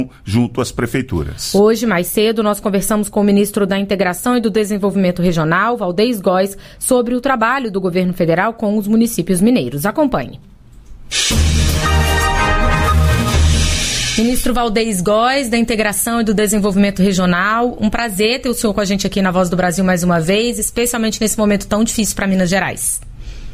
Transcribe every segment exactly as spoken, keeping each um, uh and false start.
junto às prefeituras. Hoje, mais cedo, nós conversamos com o ministro da Integração e do Desenvolvimento Regional, Valdez Góes, sobre o trabalho do governo federal com os municípios mineiros. Acompanhe. Ministro Valdez Góes, da Integração e do Desenvolvimento Regional, um prazer ter o senhor com a gente aqui na Voz do Brasil mais uma vez, especialmente nesse momento tão difícil para Minas Gerais.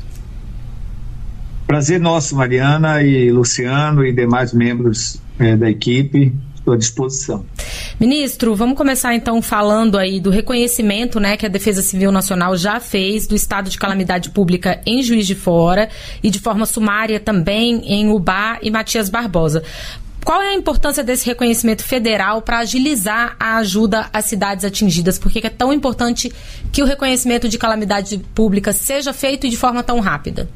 Prazer nosso, Mariana e Luciano e demais membros é, da equipe, estou à disposição. Ministro, vamos começar então falando aí do reconhecimento, né, que a Defesa Civil Nacional já fez do estado de calamidade pública em Juiz de Fora e de forma sumária também em Ubá e Matias Barbosa. Qual é a importância desse reconhecimento federal para agilizar a ajuda às cidades atingidas? Por que é tão importante que o reconhecimento de calamidade pública seja feito e de forma tão rápida?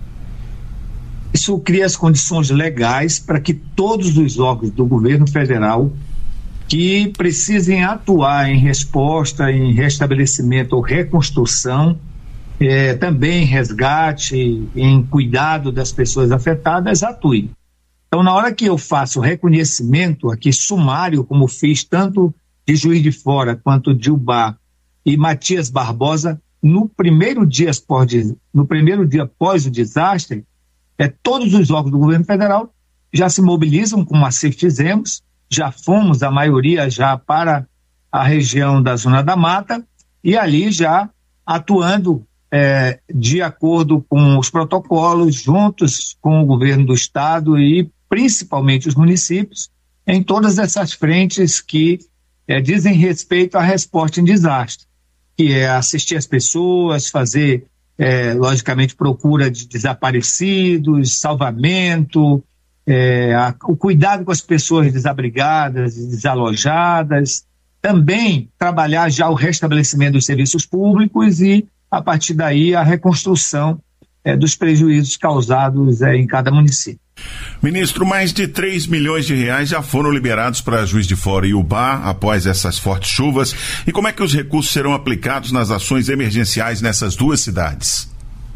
Isso cria as condições legais para que todos os órgãos do governo federal que precisem atuar em resposta, em restabelecimento ou reconstrução, eh, também em resgate, em cuidado das pessoas afetadas, atuem. Então, na hora que eu faço o reconhecimento aqui sumário, como fiz tanto de Juiz de Fora quanto de Ubá e Matias Barbosa, no primeiro dia após, no primeiro dia após o desastre, é, todos os órgãos do governo federal já se mobilizam, como assim fizemos, já fomos, a maioria, já para a região da Zona da Mata, e ali já atuando é, de acordo com os protocolos, juntos com o governo do estado e principalmente os municípios, em todas essas frentes que é, dizem respeito à resposta em desastre, que é assistir as pessoas, fazer, é, logicamente, procura de desaparecidos, salvamento, é, a, o cuidado com as pessoas desabrigadas e desalojadas, também trabalhar já o restabelecimento dos serviços públicos e, a partir daí, a reconstrução é, dos prejuízos causados é, em cada município. Ministro, mais de três milhões de reais já foram liberados para Juiz de Fora e Ubá após essas fortes chuvas. E como é que os recursos serão aplicados nas ações emergenciais nessas duas cidades?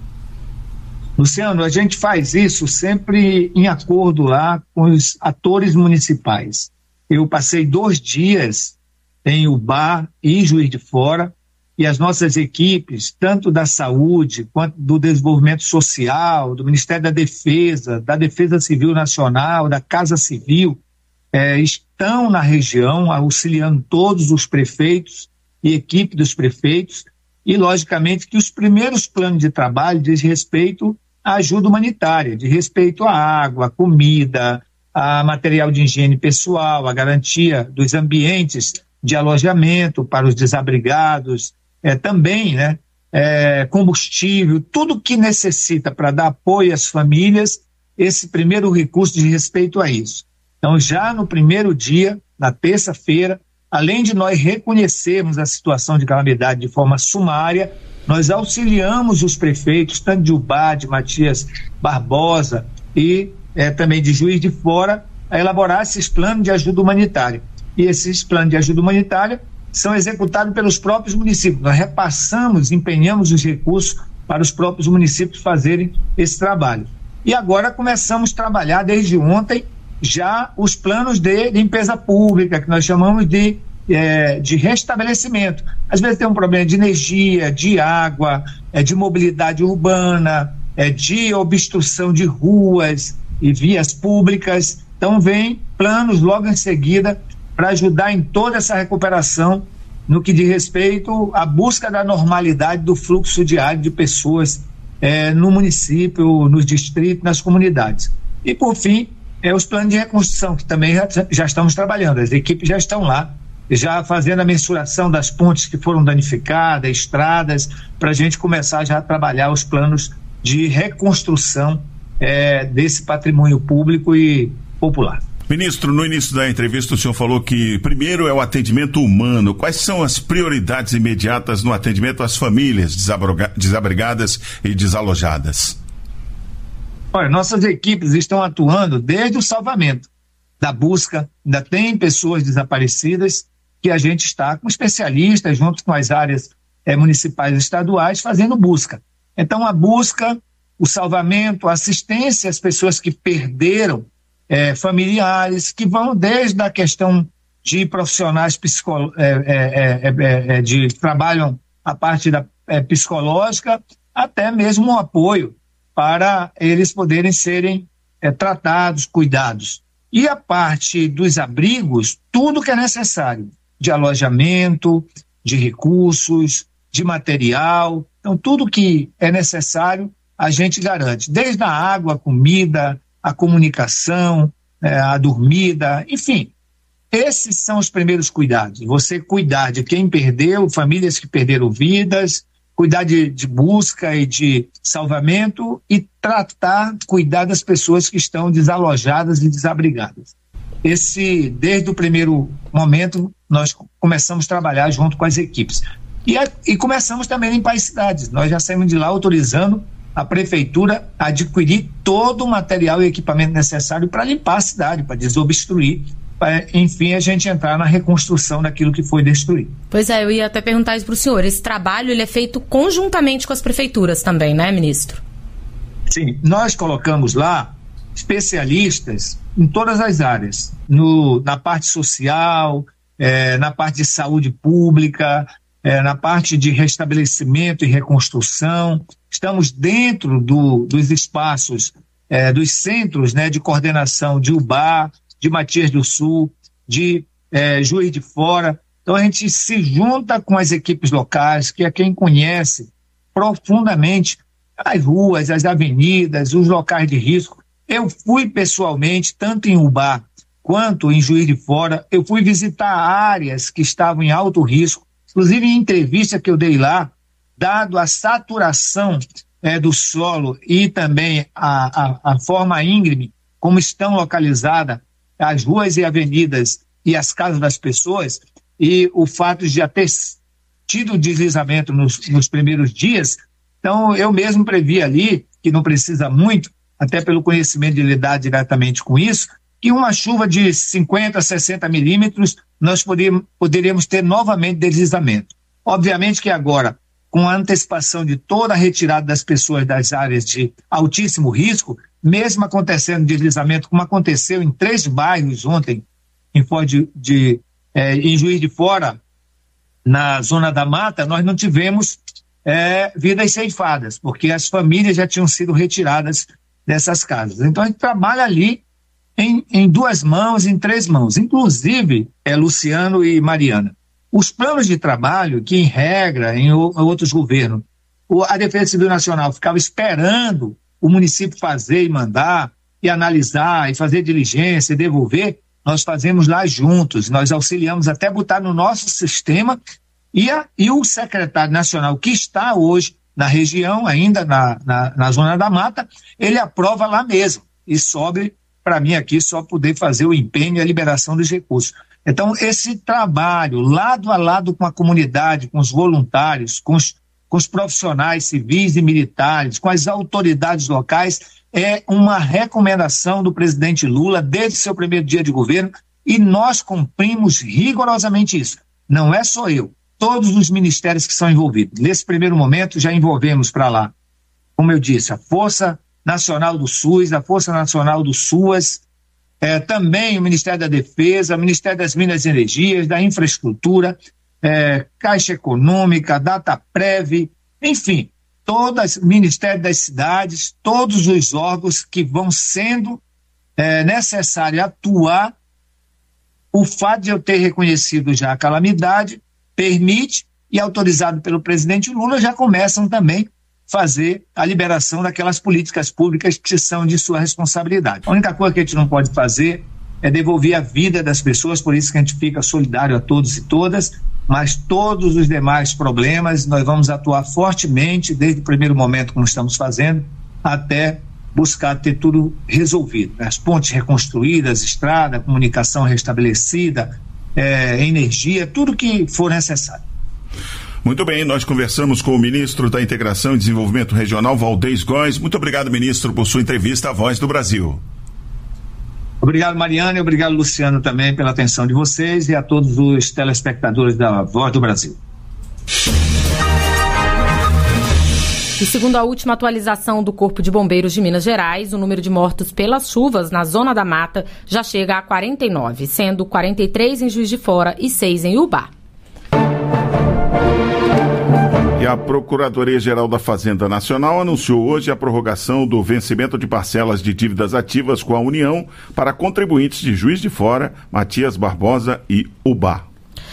Luciano, a gente faz isso sempre em acordo lá com os atores municipais. Eu passei dois dias em Ubá e Juiz de Fora, e as nossas equipes, tanto da saúde, quanto do desenvolvimento social, do Ministério da Defesa, da Defesa Civil Nacional, da Casa Civil, eh, estão na região auxiliando todos os prefeitos e equipe dos prefeitos, e logicamente que os primeiros planos de trabalho diz respeito à ajuda humanitária, de respeito à água, à comida, a material de higiene pessoal, a garantia dos ambientes de alojamento para os desabrigados, É, também, né, é, combustível, tudo que necessita para dar apoio às famílias, esse primeiro recurso de respeito a isso. Então, já no primeiro dia, na terça-feira, além de nós reconhecermos a situação de calamidade de forma sumária, nós auxiliamos os prefeitos, tanto de Ubá, de Matias Barbosa e é, também de Juiz de Fora, a elaborar esses planos de ajuda humanitária. E esses planos de ajuda humanitária são executados pelos próprios municípios. Nós repassamos, empenhamos os recursos para os próprios municípios fazerem esse trabalho. E agora começamos a trabalhar desde ontem já os planos de limpeza pública, que nós chamamos de, é, de restabelecimento. Às vezes tem um problema de energia, de água, é, de mobilidade urbana, é, de obstrução de ruas e vias públicas. Então vem planos logo em seguida para ajudar em toda essa recuperação no que diz respeito à busca da normalidade do fluxo diário de pessoas é, no município, nos distritos, nas comunidades. E, por fim, é, os planos de reconstrução, que também já, já estamos trabalhando, as equipes já estão lá, já fazendo a mensuração das pontes que foram danificadas, estradas, para a gente começar já a trabalhar os planos de reconstrução é, desse patrimônio público e popular. Ministro, no início da entrevista o senhor falou que primeiro é o atendimento humano. Quais são as prioridades imediatas no atendimento às famílias desabrigadas e desalojadas? Olha, nossas equipes estão atuando desde o salvamento, da busca, ainda tem pessoas desaparecidas que a gente está com especialistas junto com as áreas é, municipais e estaduais fazendo busca. Então a busca, o salvamento, a assistência às pessoas que perderam é, familiares, que vão desde a questão de profissionais psicó- é, é, é, é, de que trabalham a parte da, é, psicológica, até mesmo o apoio para eles poderem serem é, tratados, cuidados. E a parte dos abrigos, tudo que é necessário, de alojamento, de recursos, de material, então tudo que é necessário a gente garante, desde a água, a comida, a comunicação, é, a dormida, enfim. Esses são os primeiros cuidados. Você cuidar de quem perdeu, famílias que perderam vidas, cuidar de, de busca e de salvamento e tratar, cuidar das pessoas que estão desalojadas e desabrigadas. Esse, desde o primeiro momento, nós começamos a trabalhar junto com as equipes. E, a, e começamos também a limpar as cidades. Nós já saímos de lá autorizando a prefeitura a adquirir todo o material e equipamento necessário para limpar a cidade, para desobstruir, para, enfim, a gente entrar na reconstrução daquilo que foi destruído. Pois é, eu ia até perguntar isso para o senhor. Esse trabalho ele é feito conjuntamente com as prefeituras também, né, ministro? Sim, nós colocamos lá especialistas em todas as áreas, no, na parte social, é, na parte de saúde pública, é, na parte de restabelecimento e reconstrução. Estamos dentro do, dos espaços, é, dos centros, né, de coordenação de Ubá, de Matias do Sul, de é, Juiz de Fora. Então a gente se junta com as equipes locais, que é quem conhece profundamente as ruas, as avenidas, os locais de risco. Eu fui pessoalmente, tanto em Ubá quanto em Juiz de Fora, eu fui visitar áreas que estavam em alto risco, inclusive em entrevista que eu dei lá, dado a saturação é, do solo e também a, a, a forma íngreme, como estão localizadas as ruas e avenidas e as casas das pessoas, e o fato de já ter tido deslizamento nos, nos primeiros dias, então eu mesmo previ ali, que não precisa muito, até pelo conhecimento de lidar diretamente com isso, que uma chuva de cinquenta, sessenta milímetros, nós poderíamos, poderíamos ter novamente deslizamento. Obviamente que agora, com a antecipação de toda a retirada das pessoas das áreas de altíssimo risco, mesmo acontecendo deslizamento, como aconteceu em três bairros ontem, em, de, de, é, em Juiz de Fora, na Zona da Mata, nós não tivemos é, vidas ceifadas, porque as famílias já tinham sido retiradas dessas casas. Então a gente trabalha ali em, em duas mãos, em três mãos, inclusive é, Luciano e Mariana. Os planos de trabalho, que em regra, em, o, em outros governos, o, a Defesa Civil Nacional ficava esperando o município fazer e mandar, e analisar, e fazer diligência, e devolver, nós fazemos lá juntos, nós auxiliamos até botar no nosso sistema, e, a, e o secretário nacional que está hoje na região, ainda na, na, na Zona da Mata, ele aprova lá mesmo, e sobe para mim aqui só poder fazer o empenho e a liberação dos recursos. Então, esse trabalho, lado a lado com a comunidade, com os voluntários, com os, com os profissionais civis e militares, com as autoridades locais, é uma recomendação do presidente Lula desde seu primeiro dia de governo, e nós cumprimos rigorosamente isso. Não é só eu, todos os ministérios que são envolvidos. Nesse primeiro momento, já envolvemos para lá, como eu disse, a Força Nacional do SUS, a Força Nacional do SUAS, É, também o Ministério da Defesa, o Ministério das Minas e Energias, da Infraestrutura, é, Caixa Econômica, Dataprev, enfim, todas, Ministério das Cidades, todos os órgãos que vão sendo é, necessário atuar. O fato de eu ter reconhecido já a calamidade permite, e autorizado pelo presidente Lula, já começam também fazer a liberação daquelas políticas públicas que são de sua responsabilidade. A única coisa que a gente não pode fazer é devolver a vida das pessoas, por isso que a gente fica solidário a todos e todas, mas todos os demais problemas nós vamos atuar fortemente desde o primeiro momento, como estamos fazendo, até buscar ter tudo resolvido. As pontes reconstruídas, estrada, comunicação restabelecida, é, energia, tudo que for necessário. Muito bem, nós conversamos com o ministro da Integração e Desenvolvimento Regional, Valdez Góes. Muito obrigado, ministro, por sua entrevista à Voz do Brasil. Obrigado, Mariana, e obrigado, Luciano, também pela atenção de vocês e a todos os telespectadores da Voz do Brasil. E segundo a última atualização do Corpo de Bombeiros de Minas Gerais, o número de mortos pelas chuvas na Zona da Mata já chega a quarenta e nove, sendo quarenta e três em Juiz de Fora e seis em Ubá. E a Procuradoria-Geral da Fazenda Nacional anunciou hoje a prorrogação do vencimento de parcelas de dívidas ativas com a União para contribuintes de Juiz de Fora, Matias Barbosa e Ubá.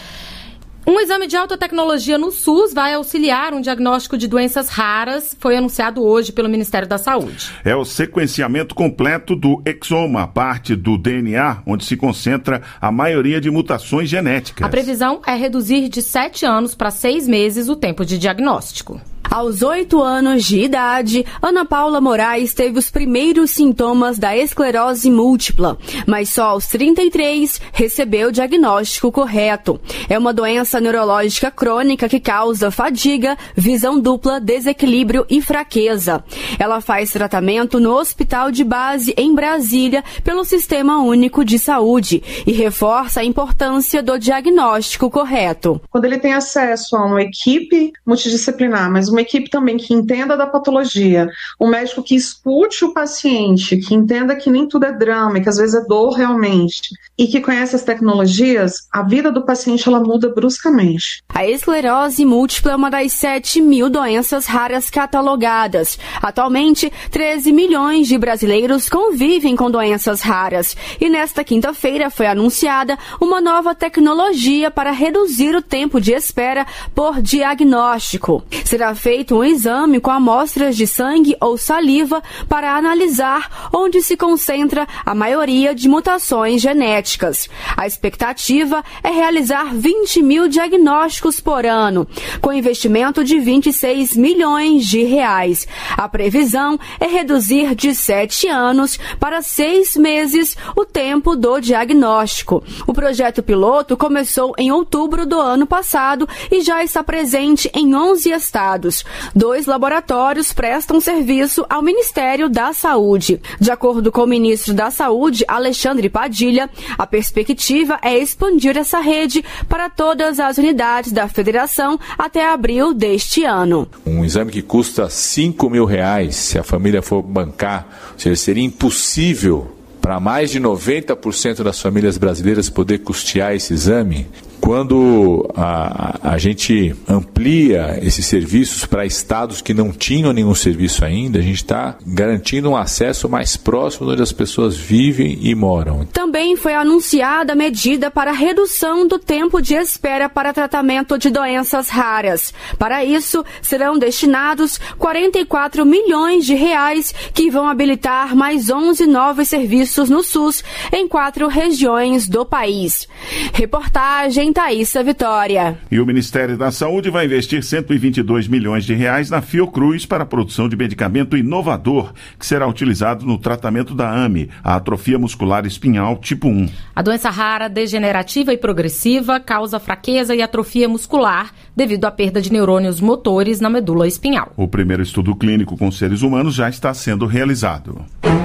Um exame de alta tecnologia no SUS vai auxiliar um diagnóstico de doenças raras, foi anunciado hoje pelo Ministério da Saúde. É o sequenciamento completo do exoma, parte do D N A, onde se concentra a maioria de mutações genéticas. A previsão é reduzir de sete anos para seis meses o tempo de diagnóstico. Aos oito anos de idade, Ana Paula Moraes teve os primeiros sintomas da esclerose múltipla, mas só aos trinta e três recebeu o diagnóstico correto. É uma doença neurológica crônica que causa fadiga, visão dupla, desequilíbrio e fraqueza. Ela faz tratamento no Hospital de Base em Brasília pelo Sistema Único de Saúde e reforça a importância do diagnóstico correto. Quando ele tem acesso a uma equipe multidisciplinar, mas uma equipe também que entenda da patologia, um médico que escute o paciente, que entenda que nem tudo é drama, que às vezes é dor realmente, e que conhece as tecnologias, a vida do paciente ela muda bruscamente. A esclerose múltipla é uma das sete mil doenças raras catalogadas. Atualmente, treze milhões de brasileiros convivem com doenças raras. E nesta quinta-feira foi anunciada uma nova tecnologia para reduzir o tempo de espera por diagnóstico. Será feito um exame com amostras de sangue ou saliva para analisar onde se concentra a maioria de mutações genéticas. A expectativa é realizar vinte mil diagnósticos por ano, com investimento de vinte e seis milhões de reais. A previsão é reduzir de sete anos para seis meses o tempo do diagnóstico. O projeto piloto começou em outubro do ano passado e já está presente em onze estados. Dois laboratórios prestam serviço ao Ministério da Saúde. De acordo com o ministro da Saúde, Alexandre Padilha, a perspectiva é expandir essa rede para todas as unidades da federação até abril deste ano. Um exame que custa cinco mil reais, se a família for bancar, ou seja, seria impossível para mais de noventa por cento das famílias brasileiras poder custear esse exame. Quando a, a gente amplia esses serviços para estados que não tinham nenhum serviço ainda, a gente está garantindo um acesso mais próximo onde as pessoas vivem e moram. Também foi anunciada a medida para a redução do tempo de espera para tratamento de doenças raras. Para isso, serão destinados quarenta e quatro milhões de reais que vão habilitar mais onze novos serviços no SUS em quatro regiões do país. Reportagem Thaísa Vitória. E o Ministério da Saúde vai investir cento e vinte e dois milhões de reais na Fiocruz para a produção de medicamento inovador que será utilizado no tratamento da A M E, a atrofia muscular espinhal tipo um. A doença rara, degenerativa e progressiva causa fraqueza e atrofia muscular devido à perda de neurônios motores na medula espinhal. O primeiro estudo clínico com seres humanos já está sendo realizado.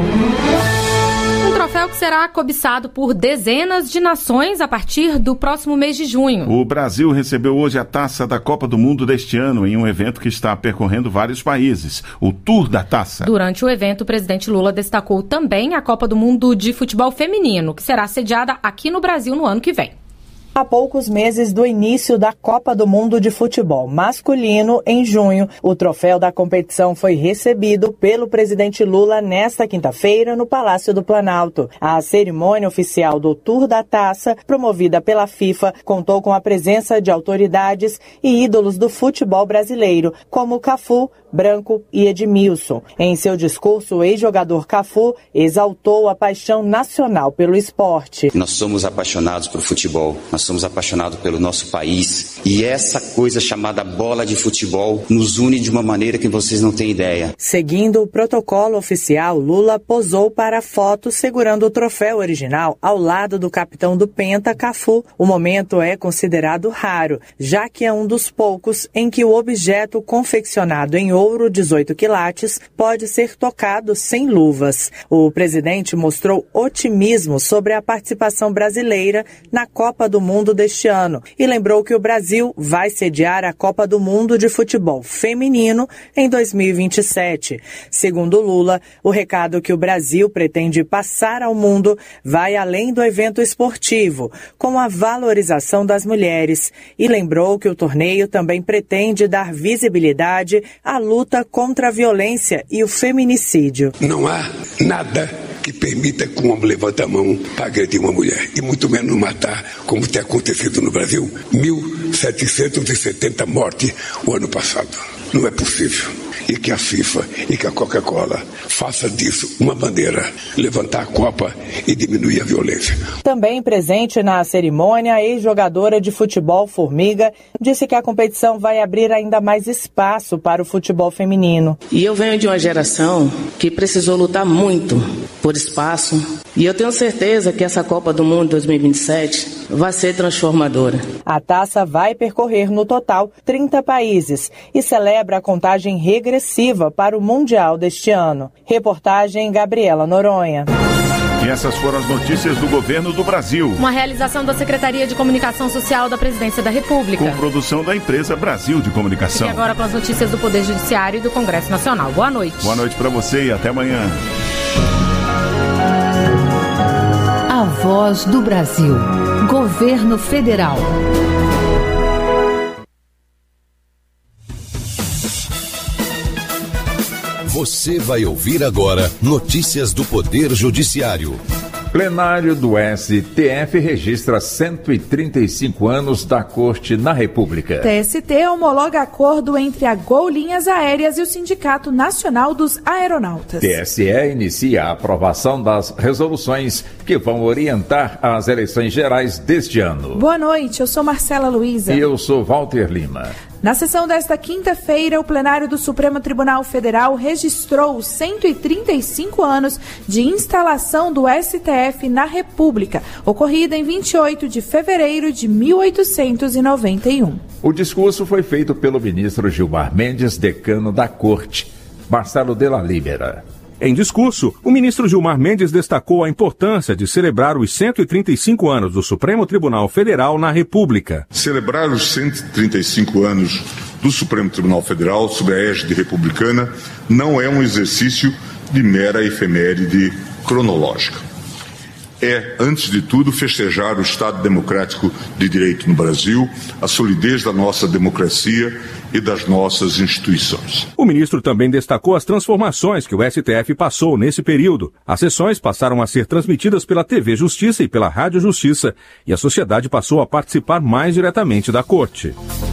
Um troféu que será cobiçado por dezenas de nações a partir do próximo mês de junho. O Brasil recebeu hoje a taça da Copa do Mundo deste ano em um evento que está percorrendo vários países, o Tour da Taça. Durante o evento, o presidente Lula destacou também a Copa do Mundo de Futebol Feminino, que será sediada aqui no Brasil no ano que vem. Há poucos meses do início da Copa do Mundo de Futebol Masculino, em junho, o troféu da competição foi recebido pelo presidente Lula nesta quinta-feira no Palácio do Planalto. A cerimônia oficial do Tour da Taça, promovida pela FIFA, contou com a presença de autoridades e ídolos do futebol brasileiro, como Cafu, Branco e Edmilson. Em seu discurso, o ex-jogador Cafu exaltou a paixão nacional pelo esporte. Nós somos apaixonados por futebol, nós somos apaixonados pelo nosso país e essa coisa chamada bola de futebol nos une de uma maneira que vocês não têm ideia. Seguindo o protocolo oficial, Lula posou para a foto segurando o troféu original ao lado do capitão do Penta, Cafu. O momento é considerado raro, já que é um dos poucos em que o objeto confeccionado em ouro dezoito quilates pode ser tocado sem luvas. O presidente mostrou otimismo sobre a participação brasileira na Copa do Mundo Mundo deste ano e lembrou que o Brasil vai sediar a Copa do Mundo de Futebol Feminino em dois mil e vinte e sete. Segundo Lula, o recado que o Brasil pretende passar ao mundo vai além do evento esportivo, com a valorização das mulheres, e lembrou que o torneio também pretende dar visibilidade à luta contra a violência e o feminicídio. Não há nada que permita que um homem levante a mão para agredir uma mulher, e muito menos matar, como tem acontecido no Brasil. mil setecentas e setenta mortes o ano passado. Não é possível. E que a FIFA e que a Coca-Cola faça disso uma bandeira, levantar a Copa e diminuir a violência. Também presente na cerimônia, a ex-jogadora de futebol Formiga disse que a competição vai abrir ainda mais espaço para o futebol feminino. E eu venho de uma geração que precisou lutar muito por espaço, e eu tenho certeza que essa Copa do Mundo dois mil e vinte e sete vai ser transformadora. A taça vai percorrer no total trinta países e celebra a contagem regressiva para o Mundial deste ano. Reportagem Gabriela Noronha. E essas foram as notícias do governo do Brasil. Uma realização da Secretaria de Comunicação Social da Presidência da República. Com produção da empresa Brasil de Comunicação. E agora com as notícias do Poder Judiciário e do Congresso Nacional. Boa noite. Boa noite para você e até amanhã. A Voz do Brasil. Governo Federal. Você vai ouvir agora notícias do Poder Judiciário. Plenário do S T F registra cento e trinta e cinco anos da Corte na República. T S T homologa acordo entre a Gol Linhas Aéreas e o Sindicato Nacional dos Aeronautas. T S E inicia a aprovação das resoluções que vão orientar as eleições gerais deste ano. Boa noite, eu sou Marcela Luiza. E eu sou Walter Lima. Na sessão desta quinta-feira, o plenário do Supremo Tribunal Federal registrou os cento e trinta e cinco anos de instalação do S T F na República, ocorrida em vinte e oito de fevereiro de mil oitocentos e noventa e um. O discurso foi feito pelo ministro Gilmar Mendes, decano da Corte. Marcelo Della Libera. Em discurso, o ministro Gilmar Mendes destacou a importância de celebrar os cento e trinta e cinco anos do Supremo Tribunal Federal na República. Celebrar os cento e trinta e cinco anos do Supremo Tribunal Federal sob a égide republicana não é um exercício de mera efeméride cronológica. É, antes de tudo, festejar o Estado democrático de direito no Brasil, a solidez da nossa democracia e das nossas instituições. O ministro também destacou as transformações que o S T F passou nesse período. As sessões passaram a ser transmitidas pela T V Justiça e pela Rádio Justiça, e a sociedade passou a participar mais diretamente da Corte.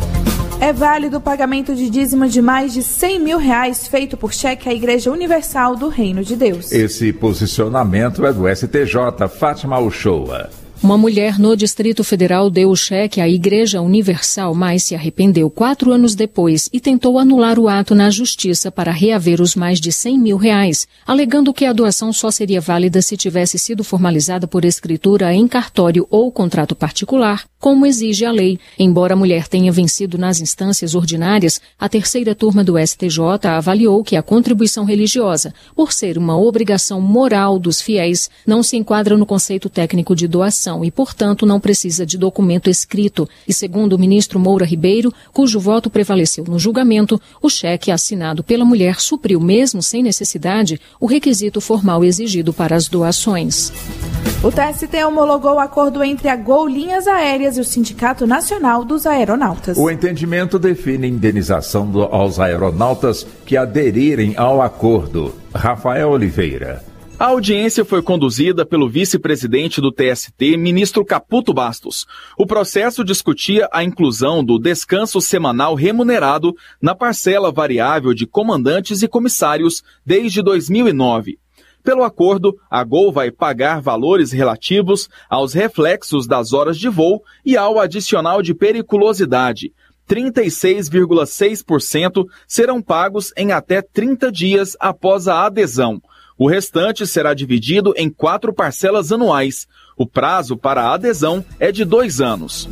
É válido o pagamento de dízimo de mais de cem mil reais feito por cheque à Igreja Universal do Reino de Deus. Esse posicionamento é do S T J, Fátima Uchoa. Uma mulher no Distrito Federal deu o cheque à Igreja Universal, mas se arrependeu quatro anos depois e tentou anular o ato na Justiça para reaver os mais de cem mil reais, alegando que a doação só seria válida se tivesse sido formalizada por escritura em cartório ou contrato particular, como exige a lei. Embora a mulher tenha vencido nas instâncias ordinárias, a terceira turma do S T J avaliou que a contribuição religiosa, por ser uma obrigação moral dos fiéis, não se enquadra no conceito técnico de doação e, portanto, não precisa de documento escrito. E, segundo o ministro Moura Ribeiro, cujo voto prevaleceu no julgamento, o cheque assinado pela mulher supriu, mesmo sem necessidade, o requisito formal exigido para as doações. O T S T homologou o acordo entre a Gol Linhas Aéreas e o Sindicato Nacional dos Aeronautas. O entendimento define indenização do, aos aeronautas que aderirem ao acordo. Rafael Oliveira. A audiência foi conduzida pelo vice-presidente do T S T, ministro Caputo Bastos. O processo discutia a inclusão do descanso semanal remunerado na parcela variável de comandantes e comissários desde dois mil e nove. Pelo acordo, a Gol vai pagar valores relativos aos reflexos das horas de voo e ao adicional de periculosidade. trinta e seis vírgula seis por cento serão pagos em até trinta dias após a adesão. O restante será dividido em quatro parcelas anuais. O prazo para a adesão é de dois anos.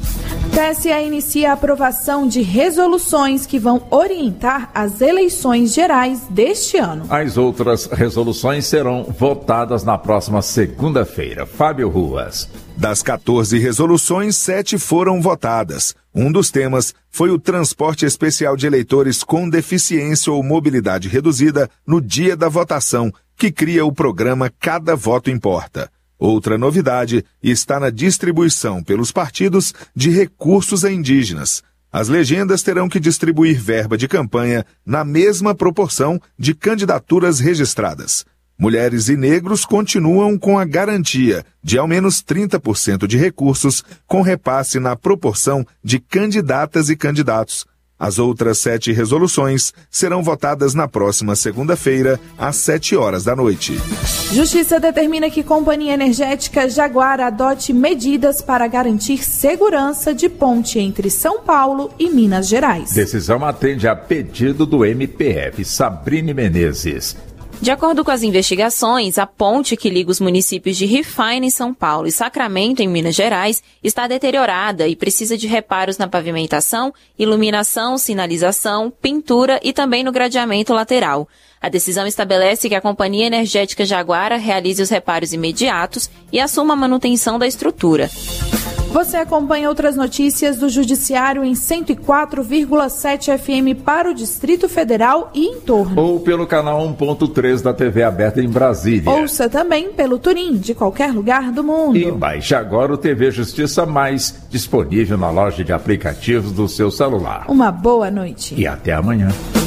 T S E inicia a aprovação de resoluções que vão orientar as eleições gerais deste ano. As outras resoluções serão votadas na próxima segunda-feira. Fábio Ruas. Das quatorze resoluções, sete foram votadas. Um dos temas foi o transporte especial de eleitores com deficiência ou mobilidade reduzida no dia da votação, que cria o programa Cada Voto Importa. Outra novidade está na distribuição pelos partidos de recursos a indígenas. As legendas terão que distribuir verba de campanha na mesma proporção de candidaturas registradas. Mulheres e negros continuam com a garantia de ao menos trinta por cento de recursos com repasse na proporção de candidatas e candidatos. As outras sete resoluções serão votadas na próxima segunda-feira, às sete horas da noite. Justiça determina que Companhia Energética Jaguar adote medidas para garantir segurança de ponte entre São Paulo e Minas Gerais. Decisão atende a pedido do M P F. Sabrine Menezes. De acordo com as investigações, a ponte que liga os municípios de Rifine, em São Paulo, e Sacramento, em Minas Gerais, está deteriorada e precisa de reparos na pavimentação, iluminação, sinalização, pintura e também no gradeamento lateral. A decisão estabelece que a Companhia Energética Jaguara realize os reparos imediatos e assuma a manutenção da estrutura. Você acompanha outras notícias do Judiciário em cento e quatro vírgula sete F M para o Distrito Federal e em torno. Ou pelo canal um ponto três da T V aberta em Brasília. Ouça também pelo Turim, de qualquer lugar do mundo. E baixe agora o T V Justiça Mais, disponível na loja de aplicativos do seu celular. Uma boa noite. E até amanhã.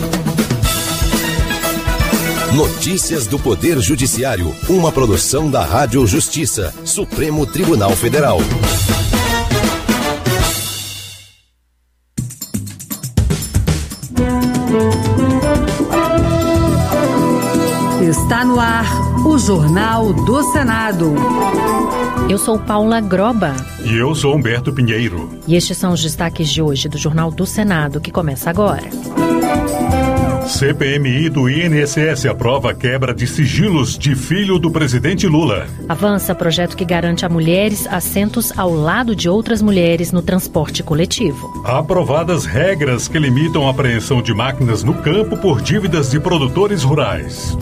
Notícias do Poder Judiciário, uma produção da Rádio Justiça, Supremo Tribunal Federal. Está no ar o Jornal do Senado. Eu sou Paula Groba. E eu sou Humberto Pinheiro. E estes são os destaques de hoje do Jornal do Senado, que começa agora. C P M I do I N S S aprova a quebra de sigilos de filho do presidente Lula. Avança projeto que garante a mulheres assentos ao lado de outras mulheres no transporte coletivo. Aprovadas regras que limitam a apreensão de máquinas no campo por dívidas de produtores rurais.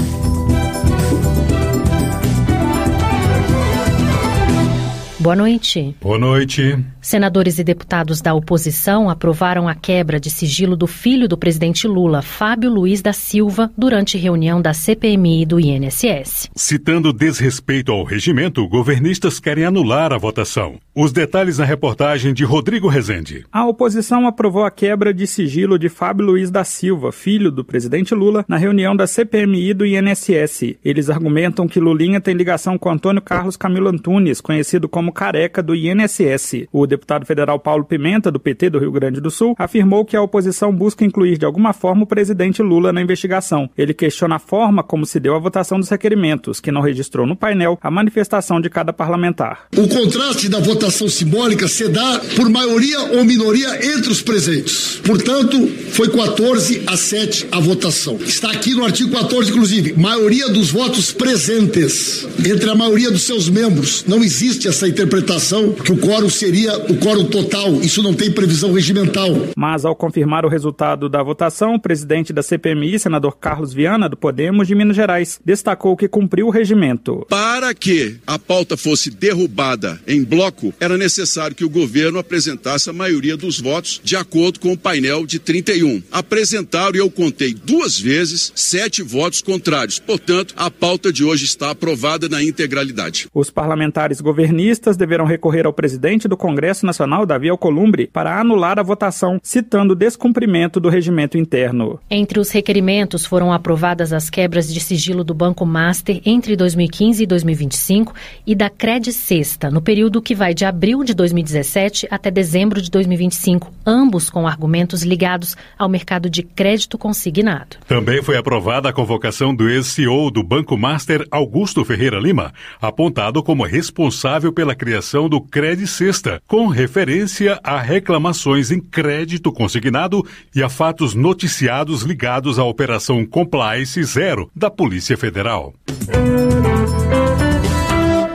Boa noite. Boa noite. Senadores e deputados da oposição aprovaram a quebra de sigilo do filho do presidente Lula, Fábio Luiz da Silva, durante reunião da C P M I do I N S S. Citando desrespeito ao regimento, governistas querem anular a votação. Os detalhes na reportagem de Rodrigo Rezende. A oposição aprovou a quebra de sigilo de Fábio Luiz da Silva, filho do presidente Lula, na reunião da C P M I do I N S S. Eles argumentam que Lulinha tem ligação com Antônio Carlos Camilo Antunes, conhecido como Careca do I N S S. O deputado federal Paulo Pimenta, do P T do Rio Grande do Sul, afirmou que a oposição busca incluir de alguma forma o presidente Lula na investigação. Ele questiona a forma como se deu a votação dos requerimentos, que não registrou no painel a manifestação de cada parlamentar. O contraste da votação simbólica se dá por maioria ou minoria entre os presentes. Portanto, foi quatorze a sete a votação. Está aqui no artigo quatorze, inclusive, maioria dos votos presentes entre a maioria dos seus membros. Não existe essa interpretação que o quórum seria o quórum total. Isso não tem previsão regimental. Mas, ao confirmar o resultado da votação, o presidente da C P M I, senador Carlos Viana, do Podemos de Minas Gerais, destacou que cumpriu o regimento. Para que a pauta fosse derrubada em bloco, era necessário que o governo apresentasse a maioria dos votos de acordo com o painel de trinta e um. Apresentaram, e eu contei duas vezes, sete votos contrários. Portanto, a pauta de hoje está aprovada na integralidade. Os parlamentares governistas deverão recorrer ao presidente do Congresso Nacional, Davi Alcolumbre, para anular a votação, citando o descumprimento do regimento interno. Entre os requerimentos foram aprovadas as quebras de sigilo do Banco Master entre dois mil e quinze e dois mil e vinte e cinco e da Cred Sexta, no período que vai de abril de dois mil e dezessete até dezembro de dois mil e vinte e cinco, ambos com argumentos ligados ao mercado de crédito consignado. Também foi aprovada a convocação do ex-C E O do Banco Master, Augusto Ferreira Lima, apontado como responsável pela criação do Cred Sexta, com referência a reclamações em crédito consignado e a fatos noticiados ligados à Operação Compliance Zero da Polícia Federal.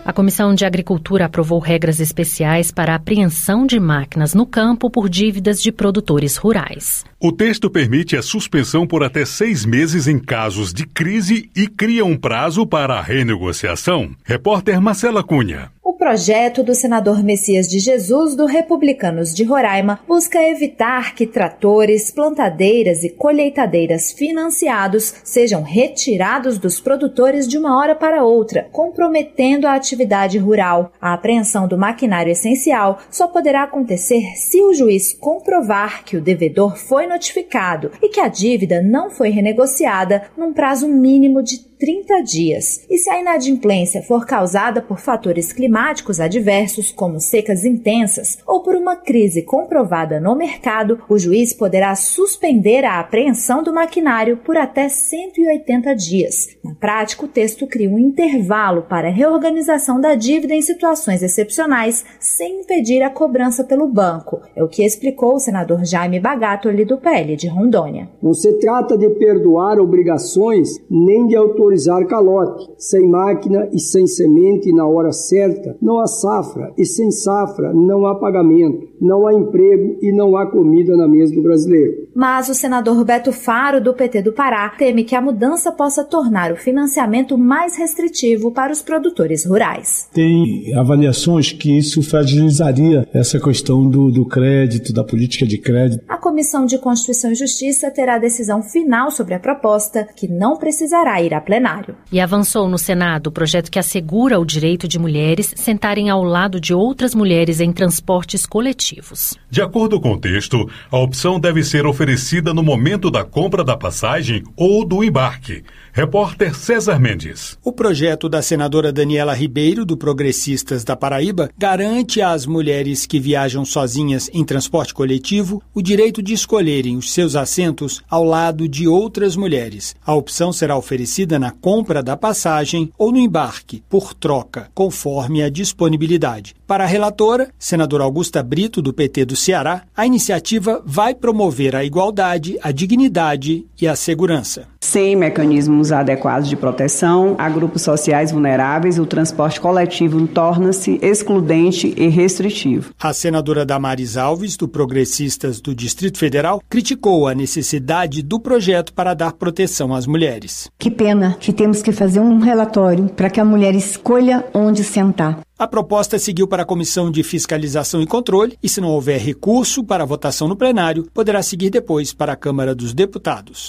A Comissão de Agricultura aprovou regras especiais para a apreensão de máquinas no campo por dívidas de produtores rurais. O texto permite a suspensão por até seis meses em casos de crise e cria um prazo para a renegociação. Repórter Marcela Cunha. O projeto do senador Messias de Jesus, do Republicanos de Roraima, busca evitar que tratores, plantadeiras e colheitadeiras financiados sejam retirados dos produtores de uma hora para outra, comprometendo a atividade rural. A apreensão do maquinário essencial só poderá acontecer se o juiz comprovar que o devedor foi notificado e que a dívida não foi renegociada num prazo mínimo de trinta dias. E se a inadimplência for causada por fatores climáticos adversos, como secas intensas, ou por uma crise comprovada no mercado, o juiz poderá suspender a apreensão do maquinário por até cento e oitenta dias. Na prática, o texto cria um intervalo para a reorganização da dívida em situações excepcionais, sem impedir a cobrança pelo banco. É o que explicou o senador Jaime Bagatoli, do P L de Rondônia. Não se trata de perdoar obrigações, nem de autorizar calote. Sem máquina e sem semente na hora certa, não há safra, e sem safra não há pagamento, não há emprego e não há comida na mesa do brasileiro. Mas o senador Beto Faro, do P T do Pará, teme que a mudança possa tornar o financiamento mais restritivo para os produtores rurais. Tem avaliações que isso fragilizaria essa questão do, do crédito, da política de crédito. A Comissão de Constituição e Justiça terá a decisão final sobre a proposta, que não precisará ir a plenário. E avançou no Senado o projeto que assegura o direito de mulheres sentarem ao lado de outras mulheres em transportes coletivos. De acordo com o texto, a opção deve ser oferecida no momento da compra da passagem ou do embarque. Repórter César Mendes. O projeto da senadora Daniela Ribeiro, do Progressistas da Paraíba, garante às mulheres que viajam sozinhas em transporte coletivo o direito de escolherem os seus assentos ao lado de outras mulheres. A opção será oferecida na compra da passagem ou no embarque, por troca, conforme a disponibilidade. Para a relatora, senadora Augusta Brito, do P T do Ceará, a iniciativa vai promover a igualdade, a dignidade e a segurança. Sem mecanismos adequados de proteção a grupos sociais vulneráveis, o transporte coletivo torna-se excludente e restritivo. A senadora Damares Alves, do Progressistas do Distrito Federal, criticou a necessidade do projeto para dar proteção às mulheres. Que pena que temos que fazer um relatório para que a mulher escolha onde sentar. A proposta seguiu para a Comissão de Fiscalização e Controle e, se não houver recurso para a votação no plenário, poderá seguir depois para a Câmara dos Deputados.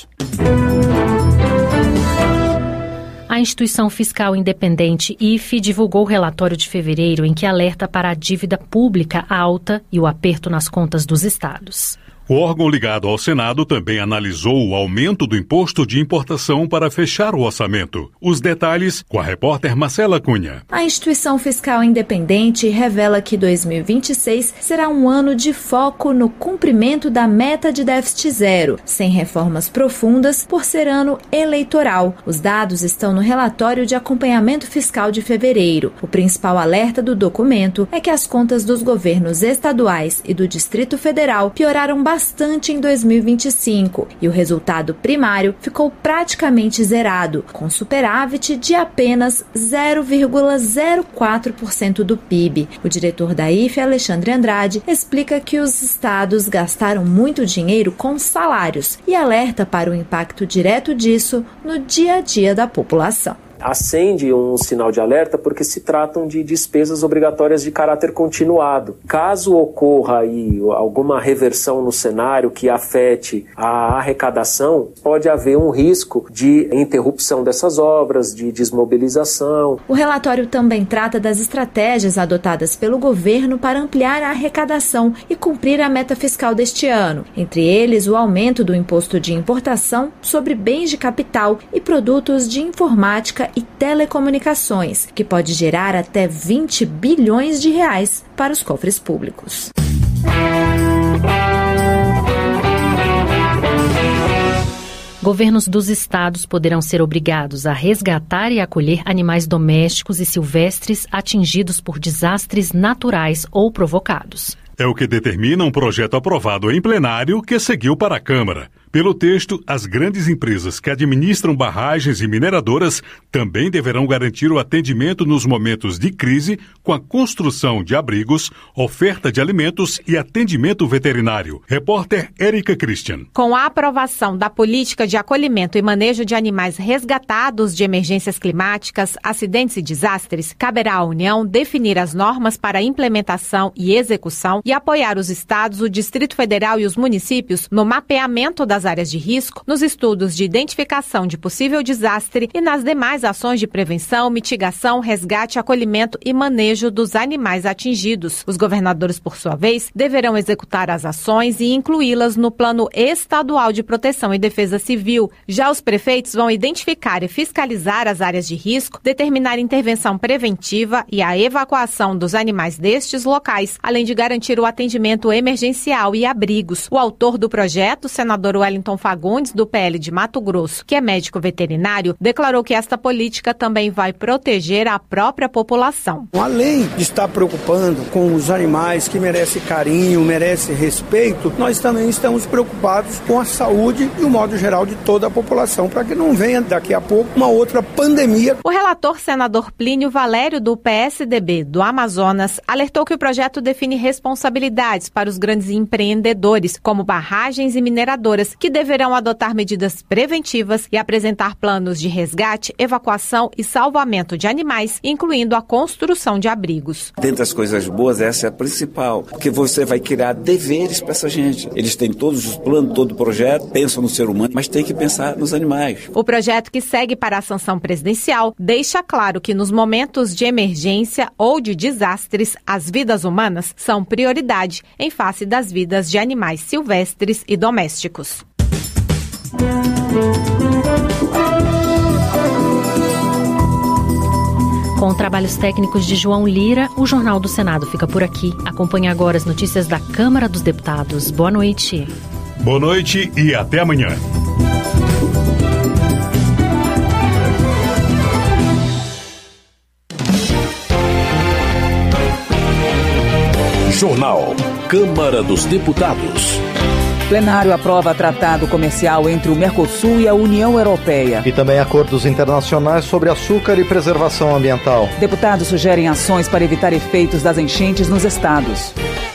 A instituição fiscal independente I F E divulgou o relatório de fevereiro em que alerta para a dívida pública alta e o aperto nas contas dos estados. O órgão ligado ao Senado também analisou o aumento do imposto de importação para fechar o orçamento. Os detalhes com a repórter Marcela Cunha. A instituição fiscal independente revela que dois mil e vinte e seis será um ano de foco no cumprimento da meta de déficit zero, sem reformas profundas por ser ano eleitoral. Os dados estão no relatório de acompanhamento fiscal de fevereiro. O principal alerta do documento é que as contas dos governos estaduais e do Distrito Federal pioraram bastante bastante em dois mil e vinte e cinco e o resultado primário ficou praticamente zerado, com superávit de apenas zero vírgula zero quatro por cento do P I B. O diretor da I F E, Alexandre Andrade, explica que os estados gastaram muito dinheiro com salários e alerta para o impacto direto disso no dia a dia da população. Acende um sinal de alerta porque se tratam de despesas obrigatórias de caráter continuado. Caso ocorra aí alguma reversão no cenário que afete a arrecadação, pode haver um risco de interrupção dessas obras, de desmobilização. O relatório também trata das estratégias adotadas pelo governo para ampliar a arrecadação e cumprir a meta fiscal deste ano. Entre eles, o aumento do imposto de importação sobre bens de capital e produtos de informática e telecomunicações, que pode gerar até vinte bilhões de reais para os cofres públicos. Governos dos estados poderão ser obrigados a resgatar e acolher animais domésticos e silvestres atingidos por desastres naturais ou provocados. É o que determina um projeto aprovado em plenário que seguiu para a Câmara. Pelo texto, as grandes empresas que administram barragens e mineradoras também deverão garantir o atendimento nos momentos de crise com a construção de abrigos, oferta de alimentos e atendimento veterinário. Repórter Érica Christian. Com a aprovação da política de acolhimento e manejo de animais resgatados de emergências climáticas, acidentes e desastres, caberá à União definir as normas para a implementação e execução e apoiar os estados, o Distrito Federal e os municípios no mapeamento das áreas de risco, nos estudos de identificação de possível desastre e nas demais ações de prevenção, mitigação, resgate, acolhimento e manejo dos animais atingidos. Os governadores, por sua vez, deverão executar as ações e incluí-las no Plano Estadual de Proteção e Defesa Civil. Já os prefeitos vão identificar e fiscalizar as áreas de risco, determinar intervenção preventiva e a evacuação dos animais destes locais, além de garantir o atendimento emergencial e abrigos. O autor do projeto, o senador Wellington Fagundes, do P L de Mato Grosso, que é médico veterinário, declarou que esta política também vai proteger a própria população. Além de estar preocupando com os animais que merecem carinho, merecem respeito, nós também estamos preocupados com a saúde e o modo geral de toda a população, para que não venha daqui a pouco uma outra pandemia. O relator senador Plínio Valério, do P S D B do Amazonas, alertou que o projeto define responsabilidades para os grandes empreendedores, como barragens e mineradoras, que deverão adotar medidas preventivas e apresentar planos de resgate, evacuação e salvamento de animais, incluindo a construção de abrigos. Dentre as coisas boas, essa é a principal, porque você vai criar deveres para essa gente. Eles têm todos os planos, todo o projeto, pensam no ser humano, mas tem que pensar nos animais. O projeto, que segue para a sanção presidencial, deixa claro que nos momentos de emergência ou de desastres, as vidas humanas são prioridade em face das vidas de animais silvestres e domésticos. Com trabalhos técnicos de João Lira, o Jornal do Senado fica por aqui. Acompanhe agora as notícias da Câmara dos Deputados. Boa noite. Boa noite e até amanhã. Jornal Câmara dos Deputados. Plenário aprova tratado comercial entre o Mercosul e a União Europeia. E também acordos internacionais sobre açúcar e preservação ambiental. Deputados sugerem ações para evitar efeitos das enchentes nos estados.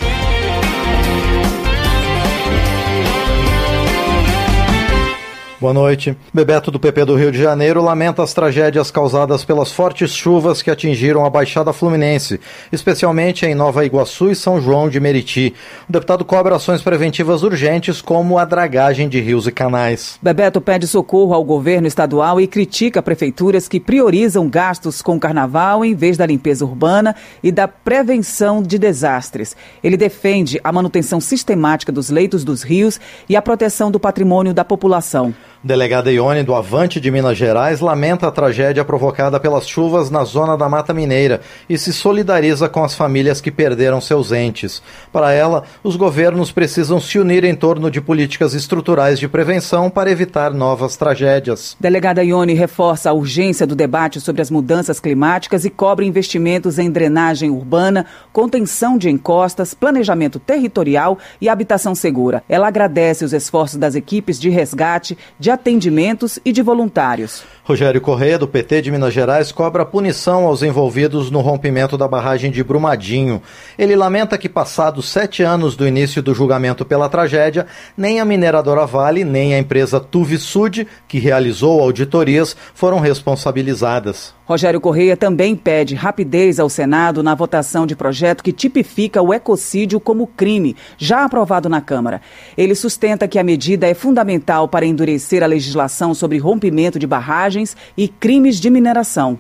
Boa noite. Bebeto do P P do Rio de Janeiro lamenta as tragédias causadas pelas fortes chuvas que atingiram a Baixada Fluminense, especialmente em Nova Iguaçu e São João de Meriti. O deputado cobra ações preventivas urgentes, como a dragagem de rios e canais. Bebeto pede socorro ao governo estadual e critica prefeituras que priorizam gastos com o carnaval em vez da limpeza urbana e da prevenção de desastres. Ele defende a manutenção sistemática dos leitos dos rios e a proteção do patrimônio da população. Delegada Ione do Avante de Minas Gerais lamenta a tragédia provocada pelas chuvas na zona da Mata Mineira e se solidariza com as famílias que perderam seus entes. Para ela, os governos precisam se unir em torno de políticas estruturais de prevenção para evitar novas tragédias. Delegada Ione reforça a urgência do debate sobre as mudanças climáticas e cobra investimentos em drenagem urbana, contenção de encostas, planejamento territorial e habitação segura. Ela agradece os esforços das equipes de resgate, de atendimentos e de voluntários. Rogério Corrêa, do P T de Minas Gerais, cobra punição aos envolvidos no rompimento da barragem de Brumadinho. Ele lamenta que, passados sete anos do início do julgamento pela tragédia, nem a mineradora Vale, nem a empresa Tuvisud, que realizou auditorias, foram responsabilizadas. Rogério Corrêa também pede rapidez ao Senado na votação de projeto que tipifica o ecocídio como crime, já aprovado na Câmara. Ele sustenta que a medida é fundamental para endurecer a legislação sobre rompimento de barragens e crimes de mineração.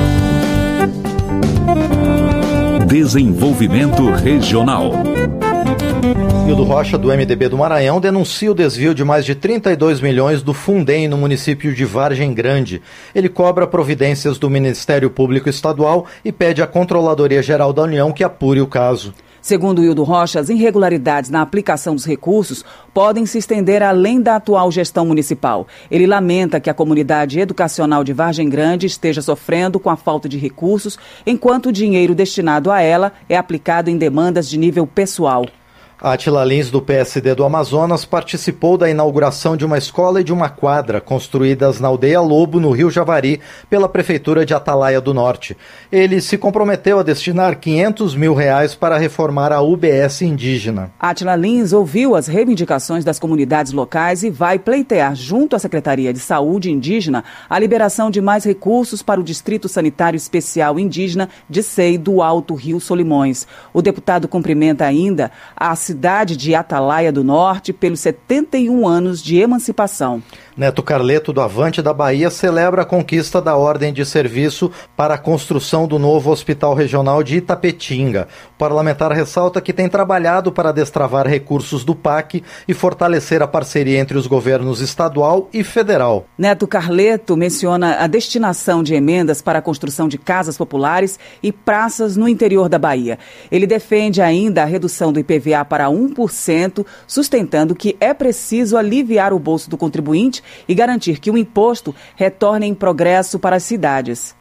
Desenvolvimento Regional. Hildo Rocha, do M D B do Maranhão, denuncia o desvio de mais de trinta e dois milhões do Fundem no município de Vargem Grande. Ele cobra providências do Ministério Público Estadual e pede à Controladoria Geral da União que apure o caso. Segundo Hildo Rocha, as irregularidades na aplicação dos recursos podem se estender além da atual gestão municipal. Ele lamenta que a comunidade educacional de Vargem Grande esteja sofrendo com a falta de recursos, enquanto o dinheiro destinado a ela é aplicado em demandas de nível pessoal. Átila Lins, do P S D do Amazonas, participou da inauguração de uma escola e de uma quadra construídas na Aldeia Lobo, no Rio Javari, pela Prefeitura de Atalaia do Norte. Ele se comprometeu a destinar quinhentos mil reais para reformar a U B S indígena. Átila Lins ouviu as reivindicações das comunidades locais e vai pleitear junto à Secretaria de Saúde Indígena a liberação de mais recursos para o Distrito Sanitário Especial Indígena de S E I do Alto Rio Solimões. O deputado cumprimenta ainda a cidade de Atalaia do Norte pelos setenta e um anos de emancipação. Neto Carleto, do Avante da Bahia, celebra a conquista da ordem de serviço para a construção do novo Hospital Regional de Itapetinga. O parlamentar ressalta que tem trabalhado para destravar recursos do P A C e fortalecer a parceria entre os governos estadual e federal. Neto Carleto menciona a destinação de emendas para a construção de casas populares e praças no interior da Bahia. Ele defende ainda a redução do I P V A para um por cento, sustentando que é preciso aliviar o bolso do contribuinte e garantir que o imposto retorne em progresso para as cidades.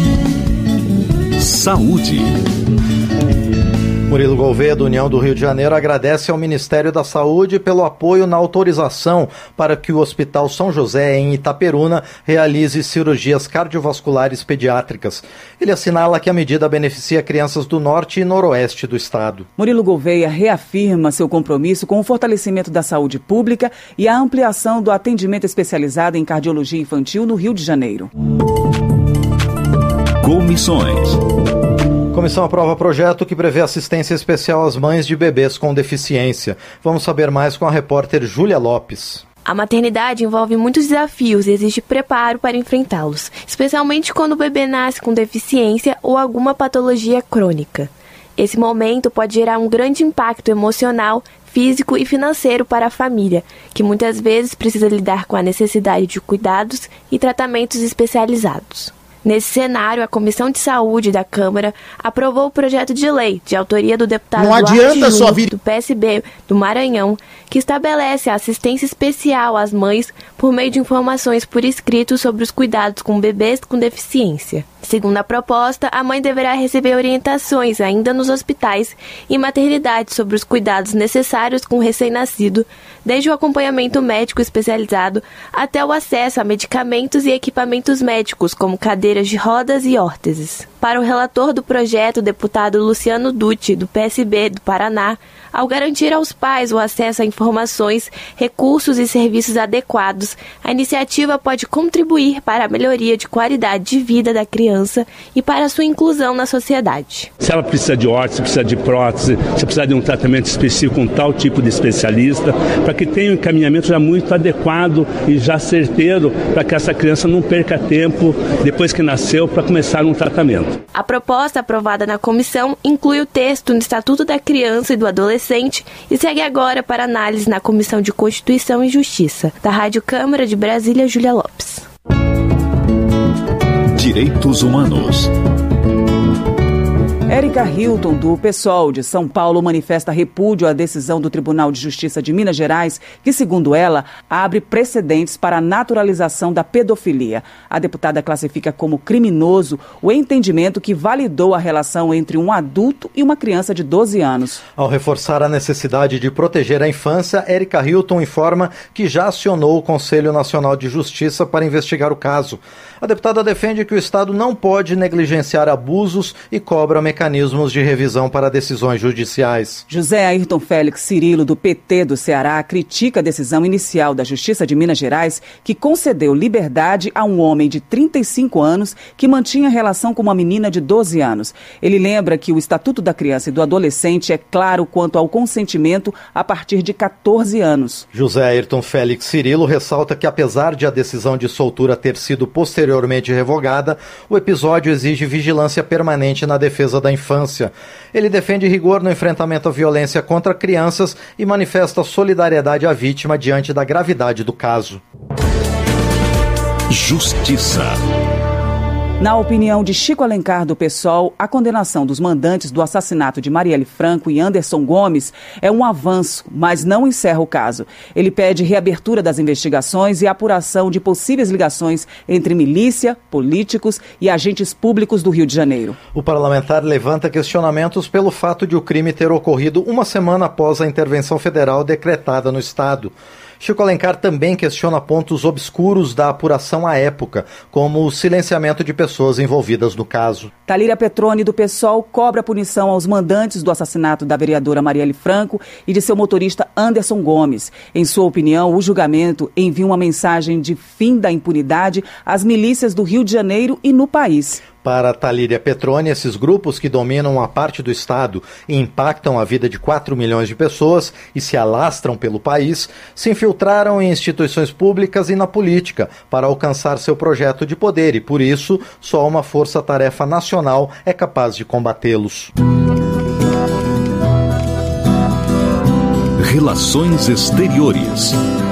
Saúde. Murilo Gouveia, do União do Rio de Janeiro, agradece ao Ministério da Saúde pelo apoio na autorização para que o Hospital São José, em Itaperuna, realize cirurgias cardiovasculares pediátricas. Ele assinala que a medida beneficia crianças do norte e noroeste do estado. Murilo Gouveia reafirma seu compromisso com o fortalecimento da saúde pública e a ampliação do atendimento especializado em cardiologia infantil no Rio de Janeiro. Comissões. Comissão aprova projeto que prevê assistência especial às mães de bebês com deficiência. Vamos saber mais com a repórter Júlia Lopes. A maternidade envolve muitos desafios e exige preparo para enfrentá-los, especialmente quando o bebê nasce com deficiência ou alguma patologia crônica. Esse momento pode gerar um grande impacto emocional, físico e financeiro para a família, que muitas vezes precisa lidar com a necessidade de cuidados e tratamentos especializados. Nesse cenário, a Comissão de Saúde da Câmara aprovou o projeto de lei, de autoria do deputado Não adianta só vir... do P S B do Maranhão, que estabelece a assistência especial às mães por meio de informações por escrito sobre os cuidados com bebês com deficiência. Segundo a proposta, a mãe deverá receber orientações ainda nos hospitais e maternidades sobre os cuidados necessários com o recém-nascido, desde o acompanhamento médico especializado até o acesso a medicamentos e equipamentos médicos, como cadeiras de rodas e órteses. Para o relator do projeto, o deputado Luciano Dutti, do P S B do Paraná, ao garantir aos pais o acesso a informações, recursos e serviços adequados, a iniciativa pode contribuir para a melhoria de qualidade de vida da criança e para a sua inclusão na sociedade. Se ela precisa de órtese, precisa de prótese, se precisa de um tratamento específico com tal tipo de especialista, para que tenha um encaminhamento já muito adequado e já certeiro, para que essa criança não perca tempo depois que nasceu para começar um tratamento. A proposta aprovada na comissão inclui o texto no Estatuto da Criança e do Adolescente e segue agora para análise na Comissão de Constituição e Justiça. Da Rádio Câmara de Brasília, Júlia Lopes. Direitos Humanos. Érica Hilton, do PSOL de São Paulo, manifesta repúdio à decisão do Tribunal de Justiça de Minas Gerais, que, segundo ela, abre precedentes para a naturalização da pedofilia. A deputada classifica como criminoso o entendimento que validou a relação entre um adulto e uma criança de doze anos. Ao reforçar a necessidade de proteger a infância, Érica Hilton informa que já acionou o Conselho Nacional de Justiça para investigar o caso. A deputada defende que o Estado não pode negligenciar abusos e cobra mecanismos de revisão para decisões judiciais. José Ayrton Félix Cirilo, do P T do Ceará, critica a decisão inicial da Justiça de Minas Gerais, que concedeu liberdade a um homem de trinta e cinco anos que mantinha relação com uma menina de doze anos. Ele lembra que o Estatuto da Criança e do Adolescente é claro quanto ao consentimento a partir de catorze anos. José Ayrton Félix Cirilo ressalta que, apesar de a decisão de soltura ter sido posteriormente revogada, o episódio exige vigilância permanente na defesa da infância. Ele defende rigor no enfrentamento à violência contra crianças e manifesta solidariedade à vítima diante da gravidade do caso. Justiça. Na opinião de Chico Alencar, do PSOL, a condenação dos mandantes do assassinato de Marielle Franco e Anderson Gomes é um avanço, mas não encerra o caso. Ele pede reabertura das investigações e apuração de possíveis ligações entre milícia, políticos e agentes públicos do Rio de Janeiro. O parlamentar levanta questionamentos pelo fato de o crime ter ocorrido uma semana após a intervenção federal decretada no estado. Chico Alencar também questiona pontos obscuros da apuração à época, como o silenciamento de pessoas envolvidas no caso. Talíria Petroni, do PSOL, cobra punição aos mandantes do assassinato da vereadora Marielle Franco e de seu motorista Anderson Gomes. Em sua opinião, o julgamento envia uma mensagem de fim da impunidade às milícias do Rio de Janeiro e no país. Para Talíria Petroni, esses grupos que dominam a parte do Estado e impactam a vida de quatro milhões de pessoas e se alastram pelo país, se infiltraram em instituições públicas e na política para alcançar seu projeto de poder e, por isso, só uma força-tarefa nacional é capaz de combatê-los. Relações Exteriores.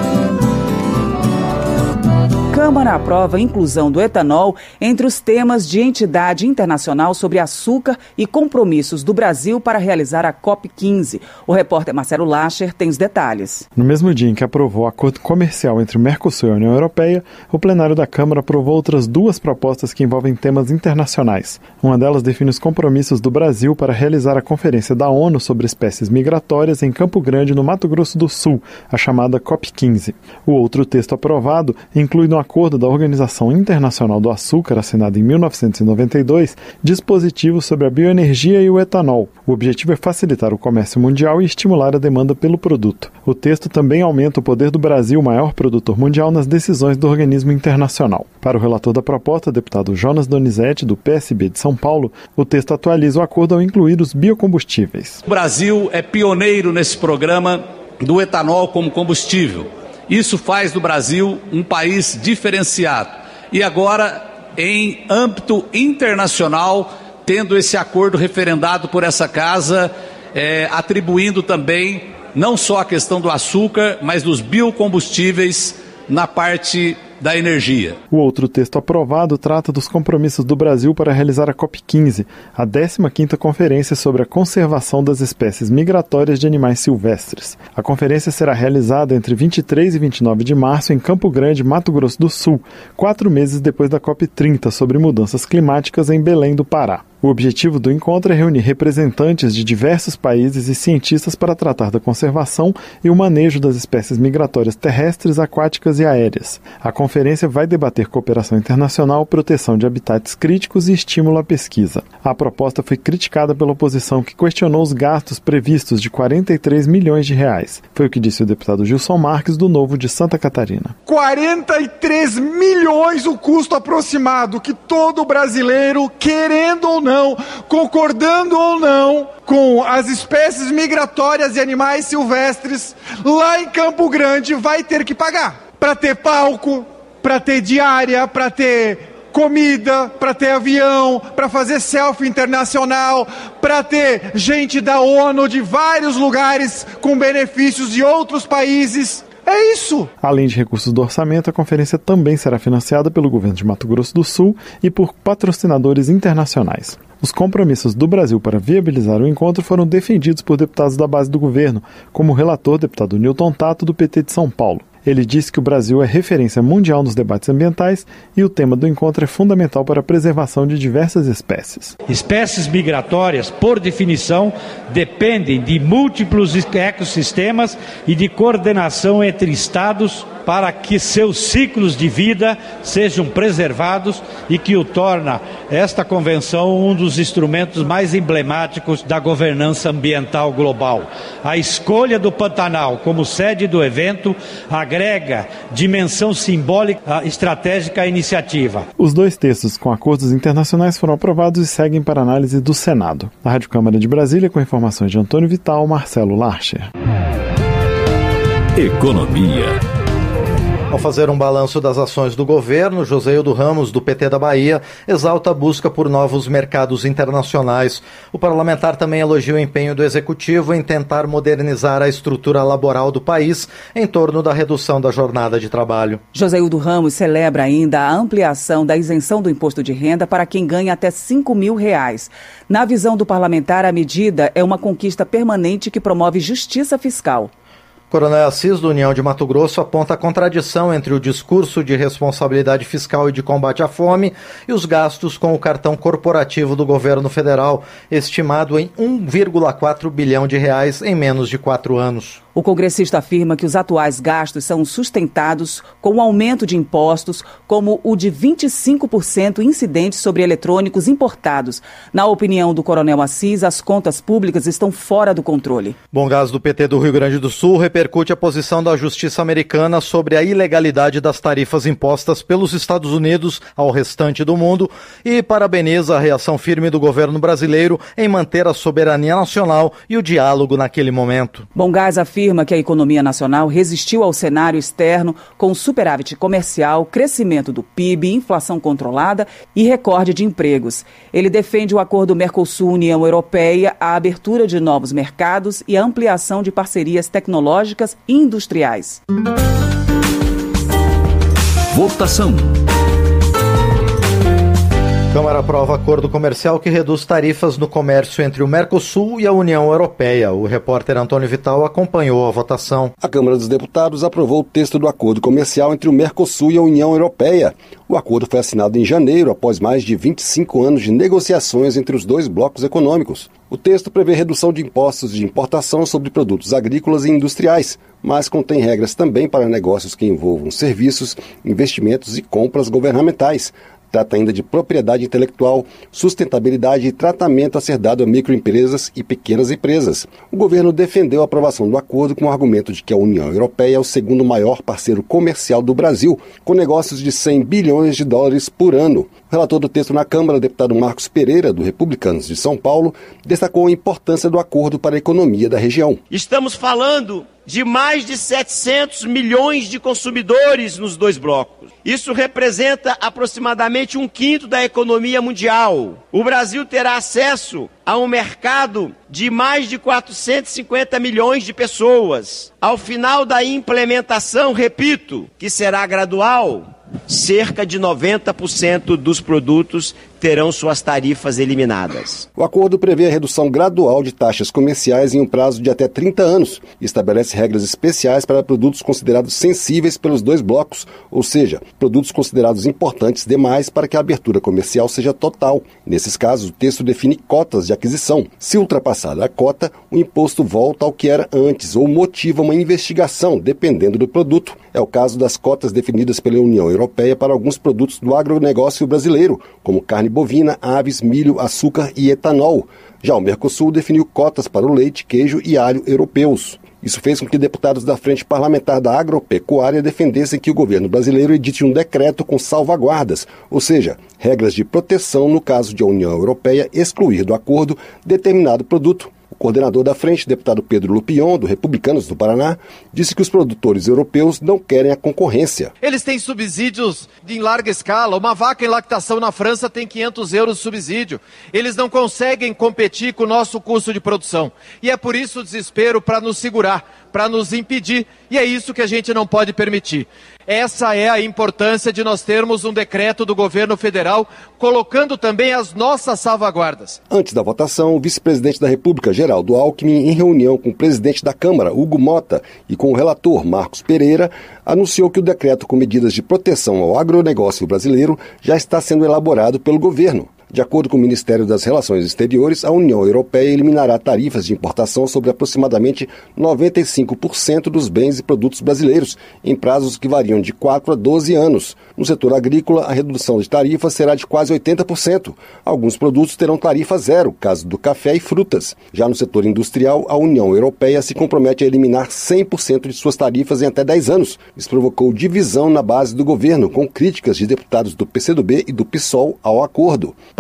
Câmara aprova a inclusão do etanol entre os temas de entidade internacional sobre açúcar e compromissos do Brasil para realizar a COP quinze. O repórter Marcelo Lacher tem os detalhes. No mesmo dia em que aprovou o acordo comercial entre o Mercosul e a União Europeia, o plenário da Câmara aprovou outras duas propostas que envolvem temas internacionais. Uma delas define os compromissos do Brasil para realizar a Conferência da ONU sobre Espécies Migratórias em Campo Grande, no Mato Grosso do Sul, a chamada COP quinze. O outro texto aprovado inclui no acordo da Organização Internacional do Açúcar, assinado em mil novecentos e noventa e dois, dispositivos sobre a bioenergia e o etanol. O objetivo é facilitar o comércio mundial e estimular a demanda pelo produto. O texto também aumenta o poder do Brasil, maior produtor mundial, nas decisões do organismo internacional. Para o relator da proposta, deputado Jonas Donizete, do P S B de São Paulo, o texto atualiza o acordo ao incluir os biocombustíveis. O Brasil é pioneiro nesse programa do etanol como combustível. Isso faz do Brasil um país diferenciado. E agora, em âmbito internacional, tendo esse acordo referendado por essa casa, é, atribuindo também não só a questão do açúcar, mas dos biocombustíveis na parte da energia. O outro texto aprovado trata dos compromissos do Brasil para realizar a COP quinze, a décima quinta Conferência sobre a Conservação das Espécies Migratórias de Animais Silvestres. A conferência será realizada entre vinte e três e vinte e nove de março em Campo Grande, Mato Grosso do Sul, quatro meses depois da COP trinta sobre mudanças climáticas em Belém do Pará. O objetivo do encontro é reunir representantes de diversos países e cientistas para tratar da conservação e o manejo das espécies migratórias terrestres, aquáticas e aéreas. A conferência vai debater cooperação internacional, proteção de habitats críticos e estímulo à pesquisa. A proposta foi criticada pela oposição, que questionou os gastos previstos de quarenta e três milhões de reais. Foi o que disse o deputado Gilson Marques, do Novo de Santa Catarina. quarenta e três milhões o custo aproximado que todo brasileiro, querendo ou não, concordando ou não com as espécies migratórias e animais silvestres, lá em Campo Grande vai ter que pagar. Para ter palco, para ter diária, para ter comida, para ter avião, para fazer selfie internacional, para ter gente da ONU de vários lugares com benefícios de outros países. É isso! Além de recursos do orçamento, a conferência também será financiada pelo governo de Mato Grosso do Sul e por patrocinadores internacionais. Os compromissos do Brasil para viabilizar o encontro foram defendidos por deputados da base do governo, como o relator, deputado Newton Tato, do P T de São Paulo. Ele disse que o Brasil é referência mundial nos debates ambientais e o tema do encontro é fundamental para a preservação de diversas espécies. Espécies migratórias, por definição, dependem de múltiplos ecossistemas e de coordenação entre estados para que seus ciclos de vida sejam preservados e que o torna esta convenção um dos instrumentos mais emblemáticos da governança ambiental global. A escolha do Pantanal como sede do evento agrega dimensão simbólica estratégica à iniciativa. Os dois textos com acordos internacionais foram aprovados e seguem para análise do Senado. Da Rádio Câmara de Brasília, com informações de Antônio Vital, Marcelo Larcher. Economia. Ao fazer um balanço das ações do governo, Joséildo Ramos, do P T da Bahia, exalta a busca por novos mercados internacionais. O parlamentar também elogia o empenho do executivo em tentar modernizar a estrutura laboral do país em torno da redução da jornada de trabalho. Joséildo Ramos celebra ainda a ampliação da isenção do imposto de renda para quem ganha até cinco mil reais. Na visão do parlamentar, a medida é uma conquista permanente que promove justiça fiscal. Coronel Assis, do União de Mato Grosso, aponta a contradição entre o discurso de responsabilidade fiscal e de combate à fome e os gastos com o cartão corporativo do governo federal, estimado em um vírgula quatro bilhão de reais em menos de quatro anos. O congressista afirma que os atuais gastos são sustentados com o aumento de impostos, como o de vinte e cinco por cento incidentes sobre eletrônicos importados. Na opinião do Coronel Assis, as contas públicas estão fora do controle. Bom Gás, do P T do Rio Grande do Sul, repercute a posição da Justiça americana sobre a ilegalidade das tarifas impostas pelos Estados Unidos ao restante do mundo e parabeniza a reação firme do governo brasileiro em manter a soberania nacional e o diálogo naquele momento. Bom Gás afirma afirma que a economia nacional resistiu ao cenário externo com superávit comercial, crescimento do P I B, inflação controlada e recorde de empregos. Ele defende o acordo Mercosul-União Europeia, a abertura de novos mercados e a ampliação de parcerias tecnológicas e industriais. Votação. Câmara aprova acordo comercial que reduz tarifas no comércio entre o Mercosul e a União Europeia. O repórter Antônio Vital acompanhou a votação. A Câmara dos Deputados aprovou o texto do acordo comercial entre o Mercosul e a União Europeia. O acordo foi assinado em janeiro, após mais de vinte e cinco anos de negociações entre os dois blocos econômicos. O texto prevê redução de impostos de importação sobre produtos agrícolas e industriais, mas contém regras também para negócios que envolvam serviços, investimentos e compras governamentais. Trata ainda de propriedade intelectual, sustentabilidade e tratamento a ser dado a microempresas e pequenas empresas. O governo defendeu a aprovação do acordo com o argumento de que a União Europeia é o segundo maior parceiro comercial do Brasil, com negócios de cem bilhões de dólares por ano. O relator do texto na Câmara, deputado Marcos Pereira, do Republicanos de São Paulo, destacou a importância do acordo para a economia da região. Estamos falando de mais de setecentos milhões de consumidores nos dois blocos. Isso representa aproximadamente um quinto da economia mundial. O Brasil terá acesso a um mercado de mais de quatrocentos e cinquenta milhões de pessoas. Ao final da implementação, repito, que será gradual, cerca de noventa por cento dos produtos terão suas tarifas eliminadas. O acordo prevê a redução gradual de taxas comerciais em um prazo de até trinta anos e estabelece regras especiais para produtos considerados sensíveis pelos dois blocos, ou seja, produtos considerados importantes demais para que a abertura comercial seja total. Nesses casos, o texto define cotas de aquisição. Se ultrapassada a cota, o imposto volta ao que era antes ou motiva uma investigação, dependendo do produto. É o caso das cotas definidas pela União Europeia para alguns produtos do agronegócio brasileiro, como carne bovina, aves, milho, açúcar e etanol. Já o Mercosul definiu cotas para o leite, queijo e alho europeus. Isso fez com que deputados da Frente Parlamentar da Agropecuária defendessem que o governo brasileiro edite um decreto com salvaguardas, ou seja, regras de proteção no caso de a União Europeia excluir do acordo determinado produto. O coordenador da frente, deputado Pedro Lupion, do Republicanos do Paraná, disse que os produtores europeus não querem a concorrência. Eles têm subsídios em larga escala. Uma vaca em lactação na França tem quinhentos euros de subsídio. Eles não conseguem competir com o nosso custo de produção. E é por isso o desespero para nos segurar, para nos impedir. E é isso que a gente não pode permitir. Essa é a importância de nós termos um decreto do governo federal colocando também as nossas salvaguardas. Antes da votação, o vice-presidente da República, Geraldo Alckmin, em reunião com o presidente da Câmara, Hugo Mota, e com o relator, Marcos Pereira, anunciou que o decreto com medidas de proteção ao agronegócio brasileiro já está sendo elaborado pelo governo. De acordo com o Ministério das Relações Exteriores, a União Europeia eliminará tarifas de importação sobre aproximadamente noventa e cinco por cento dos bens e produtos brasileiros, em prazos que variam de quatro a doze anos. No setor agrícola, a redução de tarifas será de quase oitenta por cento. Alguns produtos terão tarifa zero, caso do café e frutas. Já no setor industrial, a União Europeia se compromete a eliminar cem por cento de suas tarifas em até dez anos. Isso provocou divisão na base do governo, com críticas de deputados do P C do B e do PSOL ao acordo.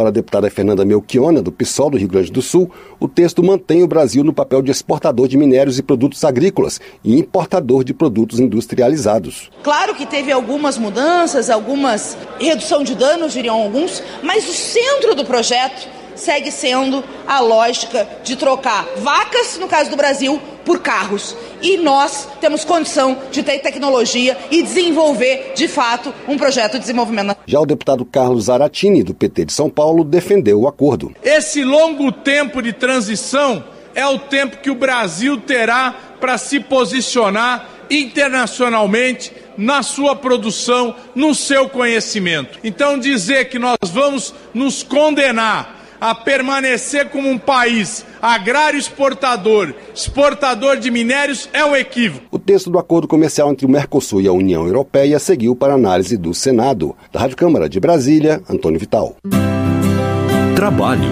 para a deputada Fernanda Melchiona, do PSOL do Rio Grande do Sul, o texto mantém o Brasil no papel de exportador de minérios e produtos agrícolas e importador de produtos industrializados. Claro que teve algumas mudanças, algumas redução de danos, diriam alguns, mas o centro do projeto segue sendo a lógica de trocar vacas, no caso do Brasil, por carros. E nós temos condição de ter tecnologia e desenvolver, de fato, um projeto de desenvolvimento. Já o deputado Carlos Zaratini, do P T de São Paulo, defendeu o acordo. Esse longo tempo de transição é o tempo que o Brasil terá para se posicionar internacionalmente na sua produção, no seu conhecimento. Então, dizer que nós vamos nos condenar a permanecer como um país agrário exportador, exportador de minérios, é um equívoco. O texto do acordo comercial entre o Mercosul e a União Europeia seguiu para análise do Senado. Da Rádio Câmara de Brasília, Antônio Vital. Trabalho.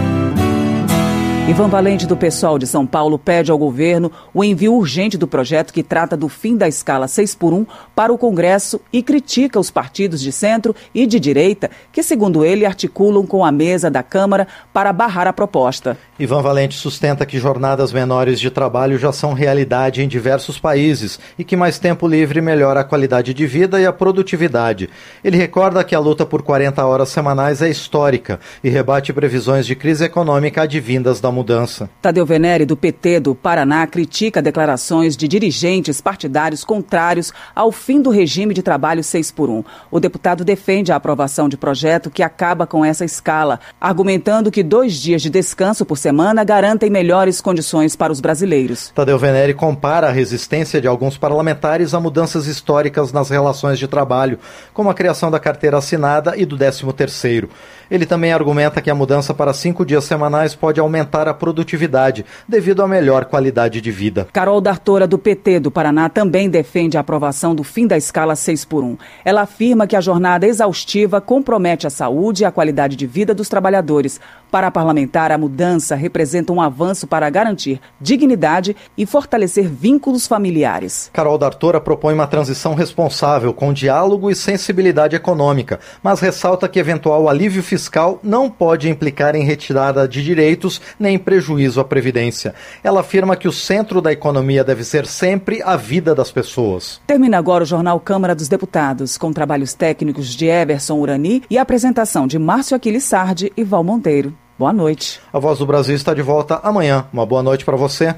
Ivan Valente, do PSOL de São Paulo, pede ao governo o envio urgente do projeto que trata do fim da escala seis por um para o Congresso e critica os partidos de centro e de direita que, segundo ele, articulam com a mesa da Câmara para barrar a proposta. Ivan Valente sustenta que jornadas menores de trabalho já são realidade em diversos países e que mais tempo livre melhora a qualidade de vida e a produtividade. Ele recorda que a luta por quarenta horas semanais é histórica e rebate previsões de crise econômica advindas da mudança. Tadeu Venere, do P T do Paraná, critica declarações de dirigentes partidários contrários ao fim do regime de trabalho seis por um. O deputado defende a aprovação de projeto que acaba com essa escala, argumentando que dois dias de descanso por semana garantem melhores condições para os brasileiros. Tadeu Venere compara a resistência de alguns parlamentares a mudanças históricas nas relações de trabalho, como a criação da carteira assinada e do décimo terceiro. Ele também argumenta que a mudança para cinco dias semanais pode aumentar a produtividade, devido à melhor qualidade de vida. Carol D'Artora, do P T do Paraná, também defende a aprovação do fim da escala seis por um. Ela afirma que a jornada exaustiva compromete a saúde e a qualidade de vida dos trabalhadores. Para a parlamentar, a mudança representa um avanço para garantir dignidade e fortalecer vínculos familiares. Carol D'Artora propõe uma transição responsável, com diálogo e sensibilidade econômica, mas ressalta que eventual alívio fiscal fiscal não pode implicar em retirada de direitos nem prejuízo à Previdência. Ela afirma que o centro da economia deve ser sempre a vida das pessoas. Termina agora o jornal Câmara dos Deputados, com trabalhos técnicos de Everson Urani e a apresentação de Márcio Aquiles Sardi e Val Monteiro. Boa noite. A Voz do Brasil está de volta amanhã. Uma boa noite para você.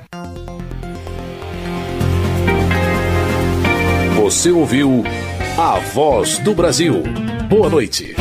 Você ouviu A Voz do Brasil. Boa noite.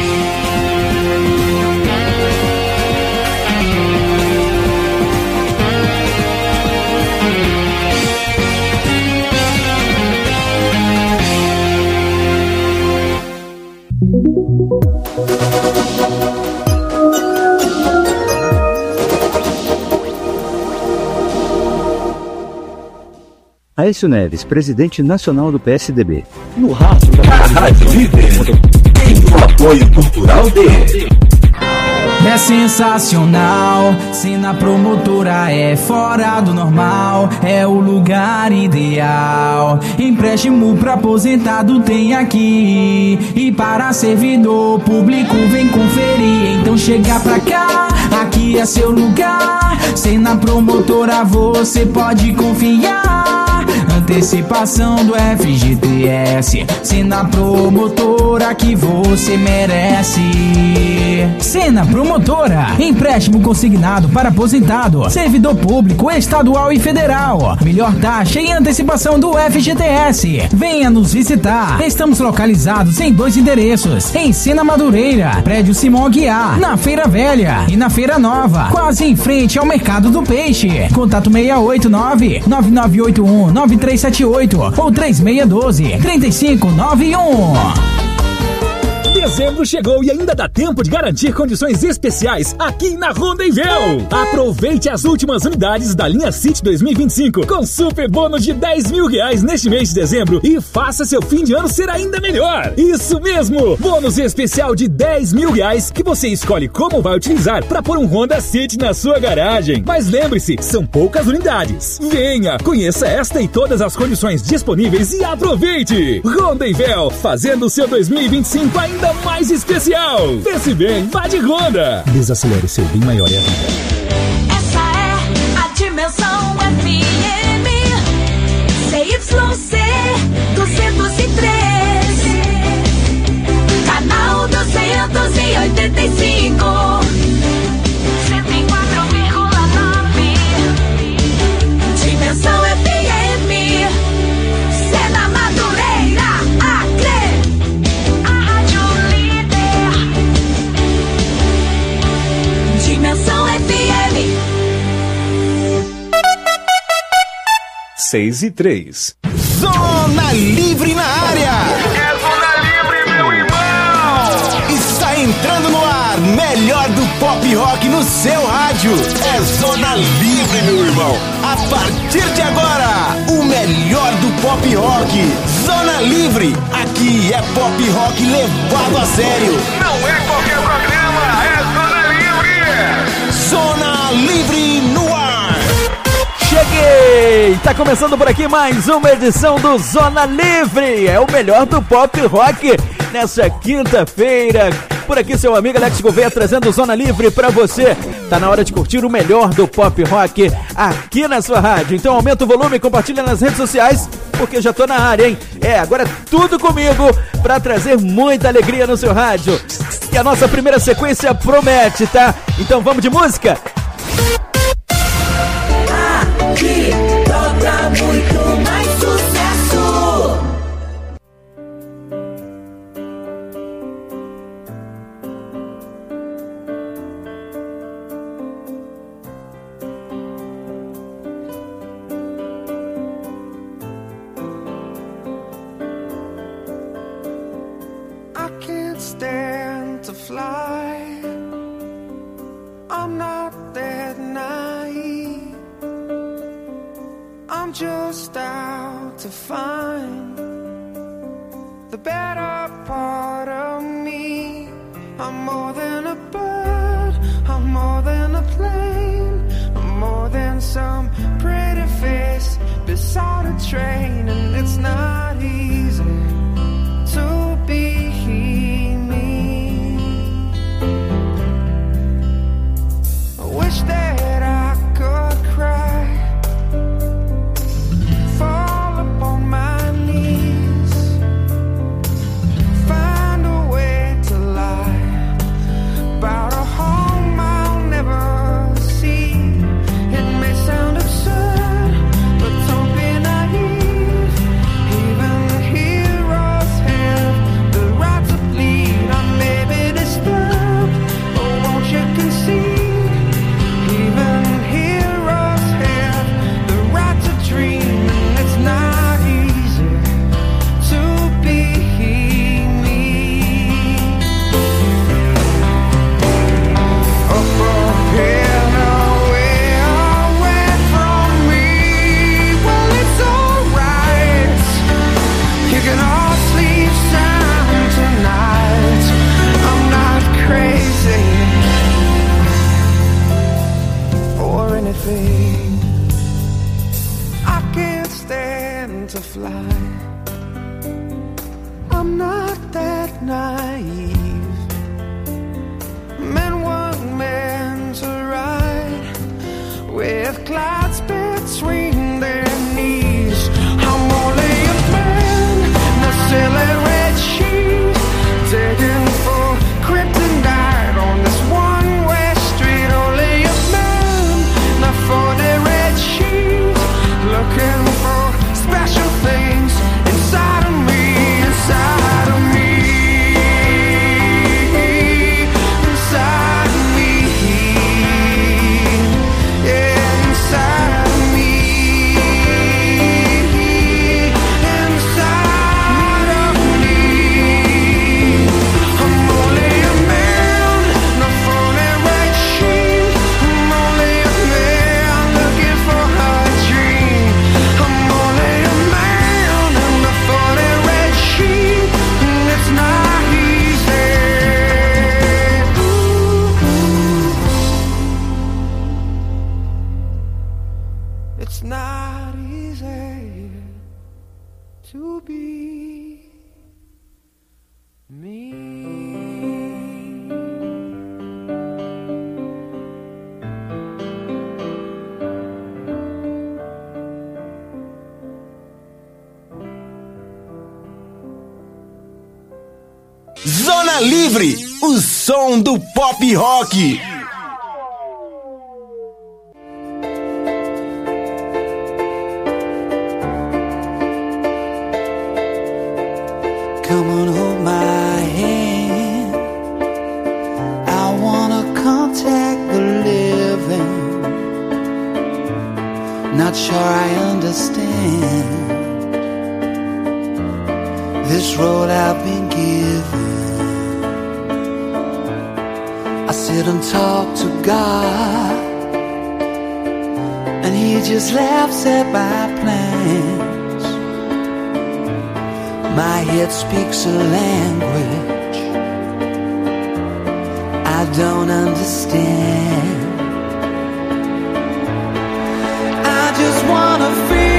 Aécio Neves, presidente nacional do P S D B. No rastro da Rádio Líder, tem o apoio cultural dele. É sensacional, Sena Promotora é fora do normal, é o lugar ideal. Empréstimo pra aposentado tem aqui, e para servidor público vem conferir. Então chega pra cá, aqui é seu lugar. Sena Promotora você pode confiar. Antecipação do F G T S, Sena Promotora que você merece. Sena Promotora, empréstimo consignado para aposentado, servidor público, estadual e federal. Melhor taxa e antecipação do F G T S. Venha nos visitar. Estamos localizados em dois endereços: em Sena Madureira, prédio Simão Aguiar, na Feira Velha, e na Feira Nova, quase em frente ao Mercado do Peixe. Contato seis oito nove, nove nove oito um, nove três sete oito ou três seis um dois, três cinco nove um. Dezembro chegou e ainda dá tempo de garantir condições especiais aqui na Rondenvel. Aproveite as últimas unidades da linha City dois mil e vinte e cinco com super bônus de dez mil reais neste mês de dezembro e faça seu fim de ano ser ainda melhor. Isso mesmo! Bônus especial de dez mil reais que você escolhe como vai utilizar para pôr um Honda City na sua garagem. Mas lembre-se, são poucas unidades. Venha, conheça esta e todas as condições disponíveis e aproveite! Rondenvel, fazendo o seu dois mil e vinte e cinco ainda ainda mais especial. Pense bem, vá de Honda. Desacelere, seu bem maior é a vida. Essa é a Dimensão F M C Y C duzentos e treze, canal duzentos e oitenta e cinco, cento e quatro vírgula nove. Dimensão F M, Sena Madureira, Acre, a rádio líder. Dimensão F M. seis e três. Zona Livre na área. É Zona Livre, meu irmão. Está entrando no ar, melhor do pop rock no seu rádio. É Zona Livre, meu irmão. A partir de agora, o melhor do pop rock. Zona Livre, aqui é pop rock levado a sério. Não é qualquer programa, é Zona Livre. Zona Livre no ar. Cheguei! Tá começando por aqui mais uma edição do Zona Livre. É o melhor do pop rock nessa quinta-feira. Por aqui seu amigo Alex Gouveia trazendo Zona Livre pra você. Tá na hora de curtir o melhor do pop rock aqui na sua rádio. Então aumenta o volume e compartilha nas redes sociais, porque já tô na área, hein? É, agora é tudo comigo pra trazer muita alegria no seu rádio. E a nossa primeira sequência promete, tá? Então vamos de música? Aqui toca muito mais sucesso. I can't stand to fly. I'm not that naive. I'm just out to find the better part of me. I'm more than a bird, I'm more than a plane, I'm more than some pretty face beside a train. And it's not easy to be me. I wish that I could cry, fall upon my knees, find a way to lie about a home I'll never see. It may sound absurd, but don't be naive. Even heroes have the right to bleed. I may be disturbed, but won't you concede? Even heroes have the right to dream. It's not easy to be me. Up ahead, away, away from me. Well, it's alright. You can all sleep sound tonight. I'm not crazy or anything. I can't stand to fly. I'm not that naive. Men weren't meant to ride with clouds between their knees. I'm only a man, no silly red sheet, taking for kryptonite on this one-way street. Only a man, not for the red sheet, looking for special things inside of me, inside of me, inside of me, yeah, inside of me, inside of me. I'm only a man, not for the red sheet. I'm only a man looking for a dream. I'm only a man, not for the red sheet. And it's not easy. It's not easy to be me. Zona Livre, o som do pop rock. Come on, hold my hand. I wanna contact the living. Not sure I understand this road I've been given. I sit and talk to God, and He just laughs at my plans. My head speaks a language I don't understand. I just wanna feel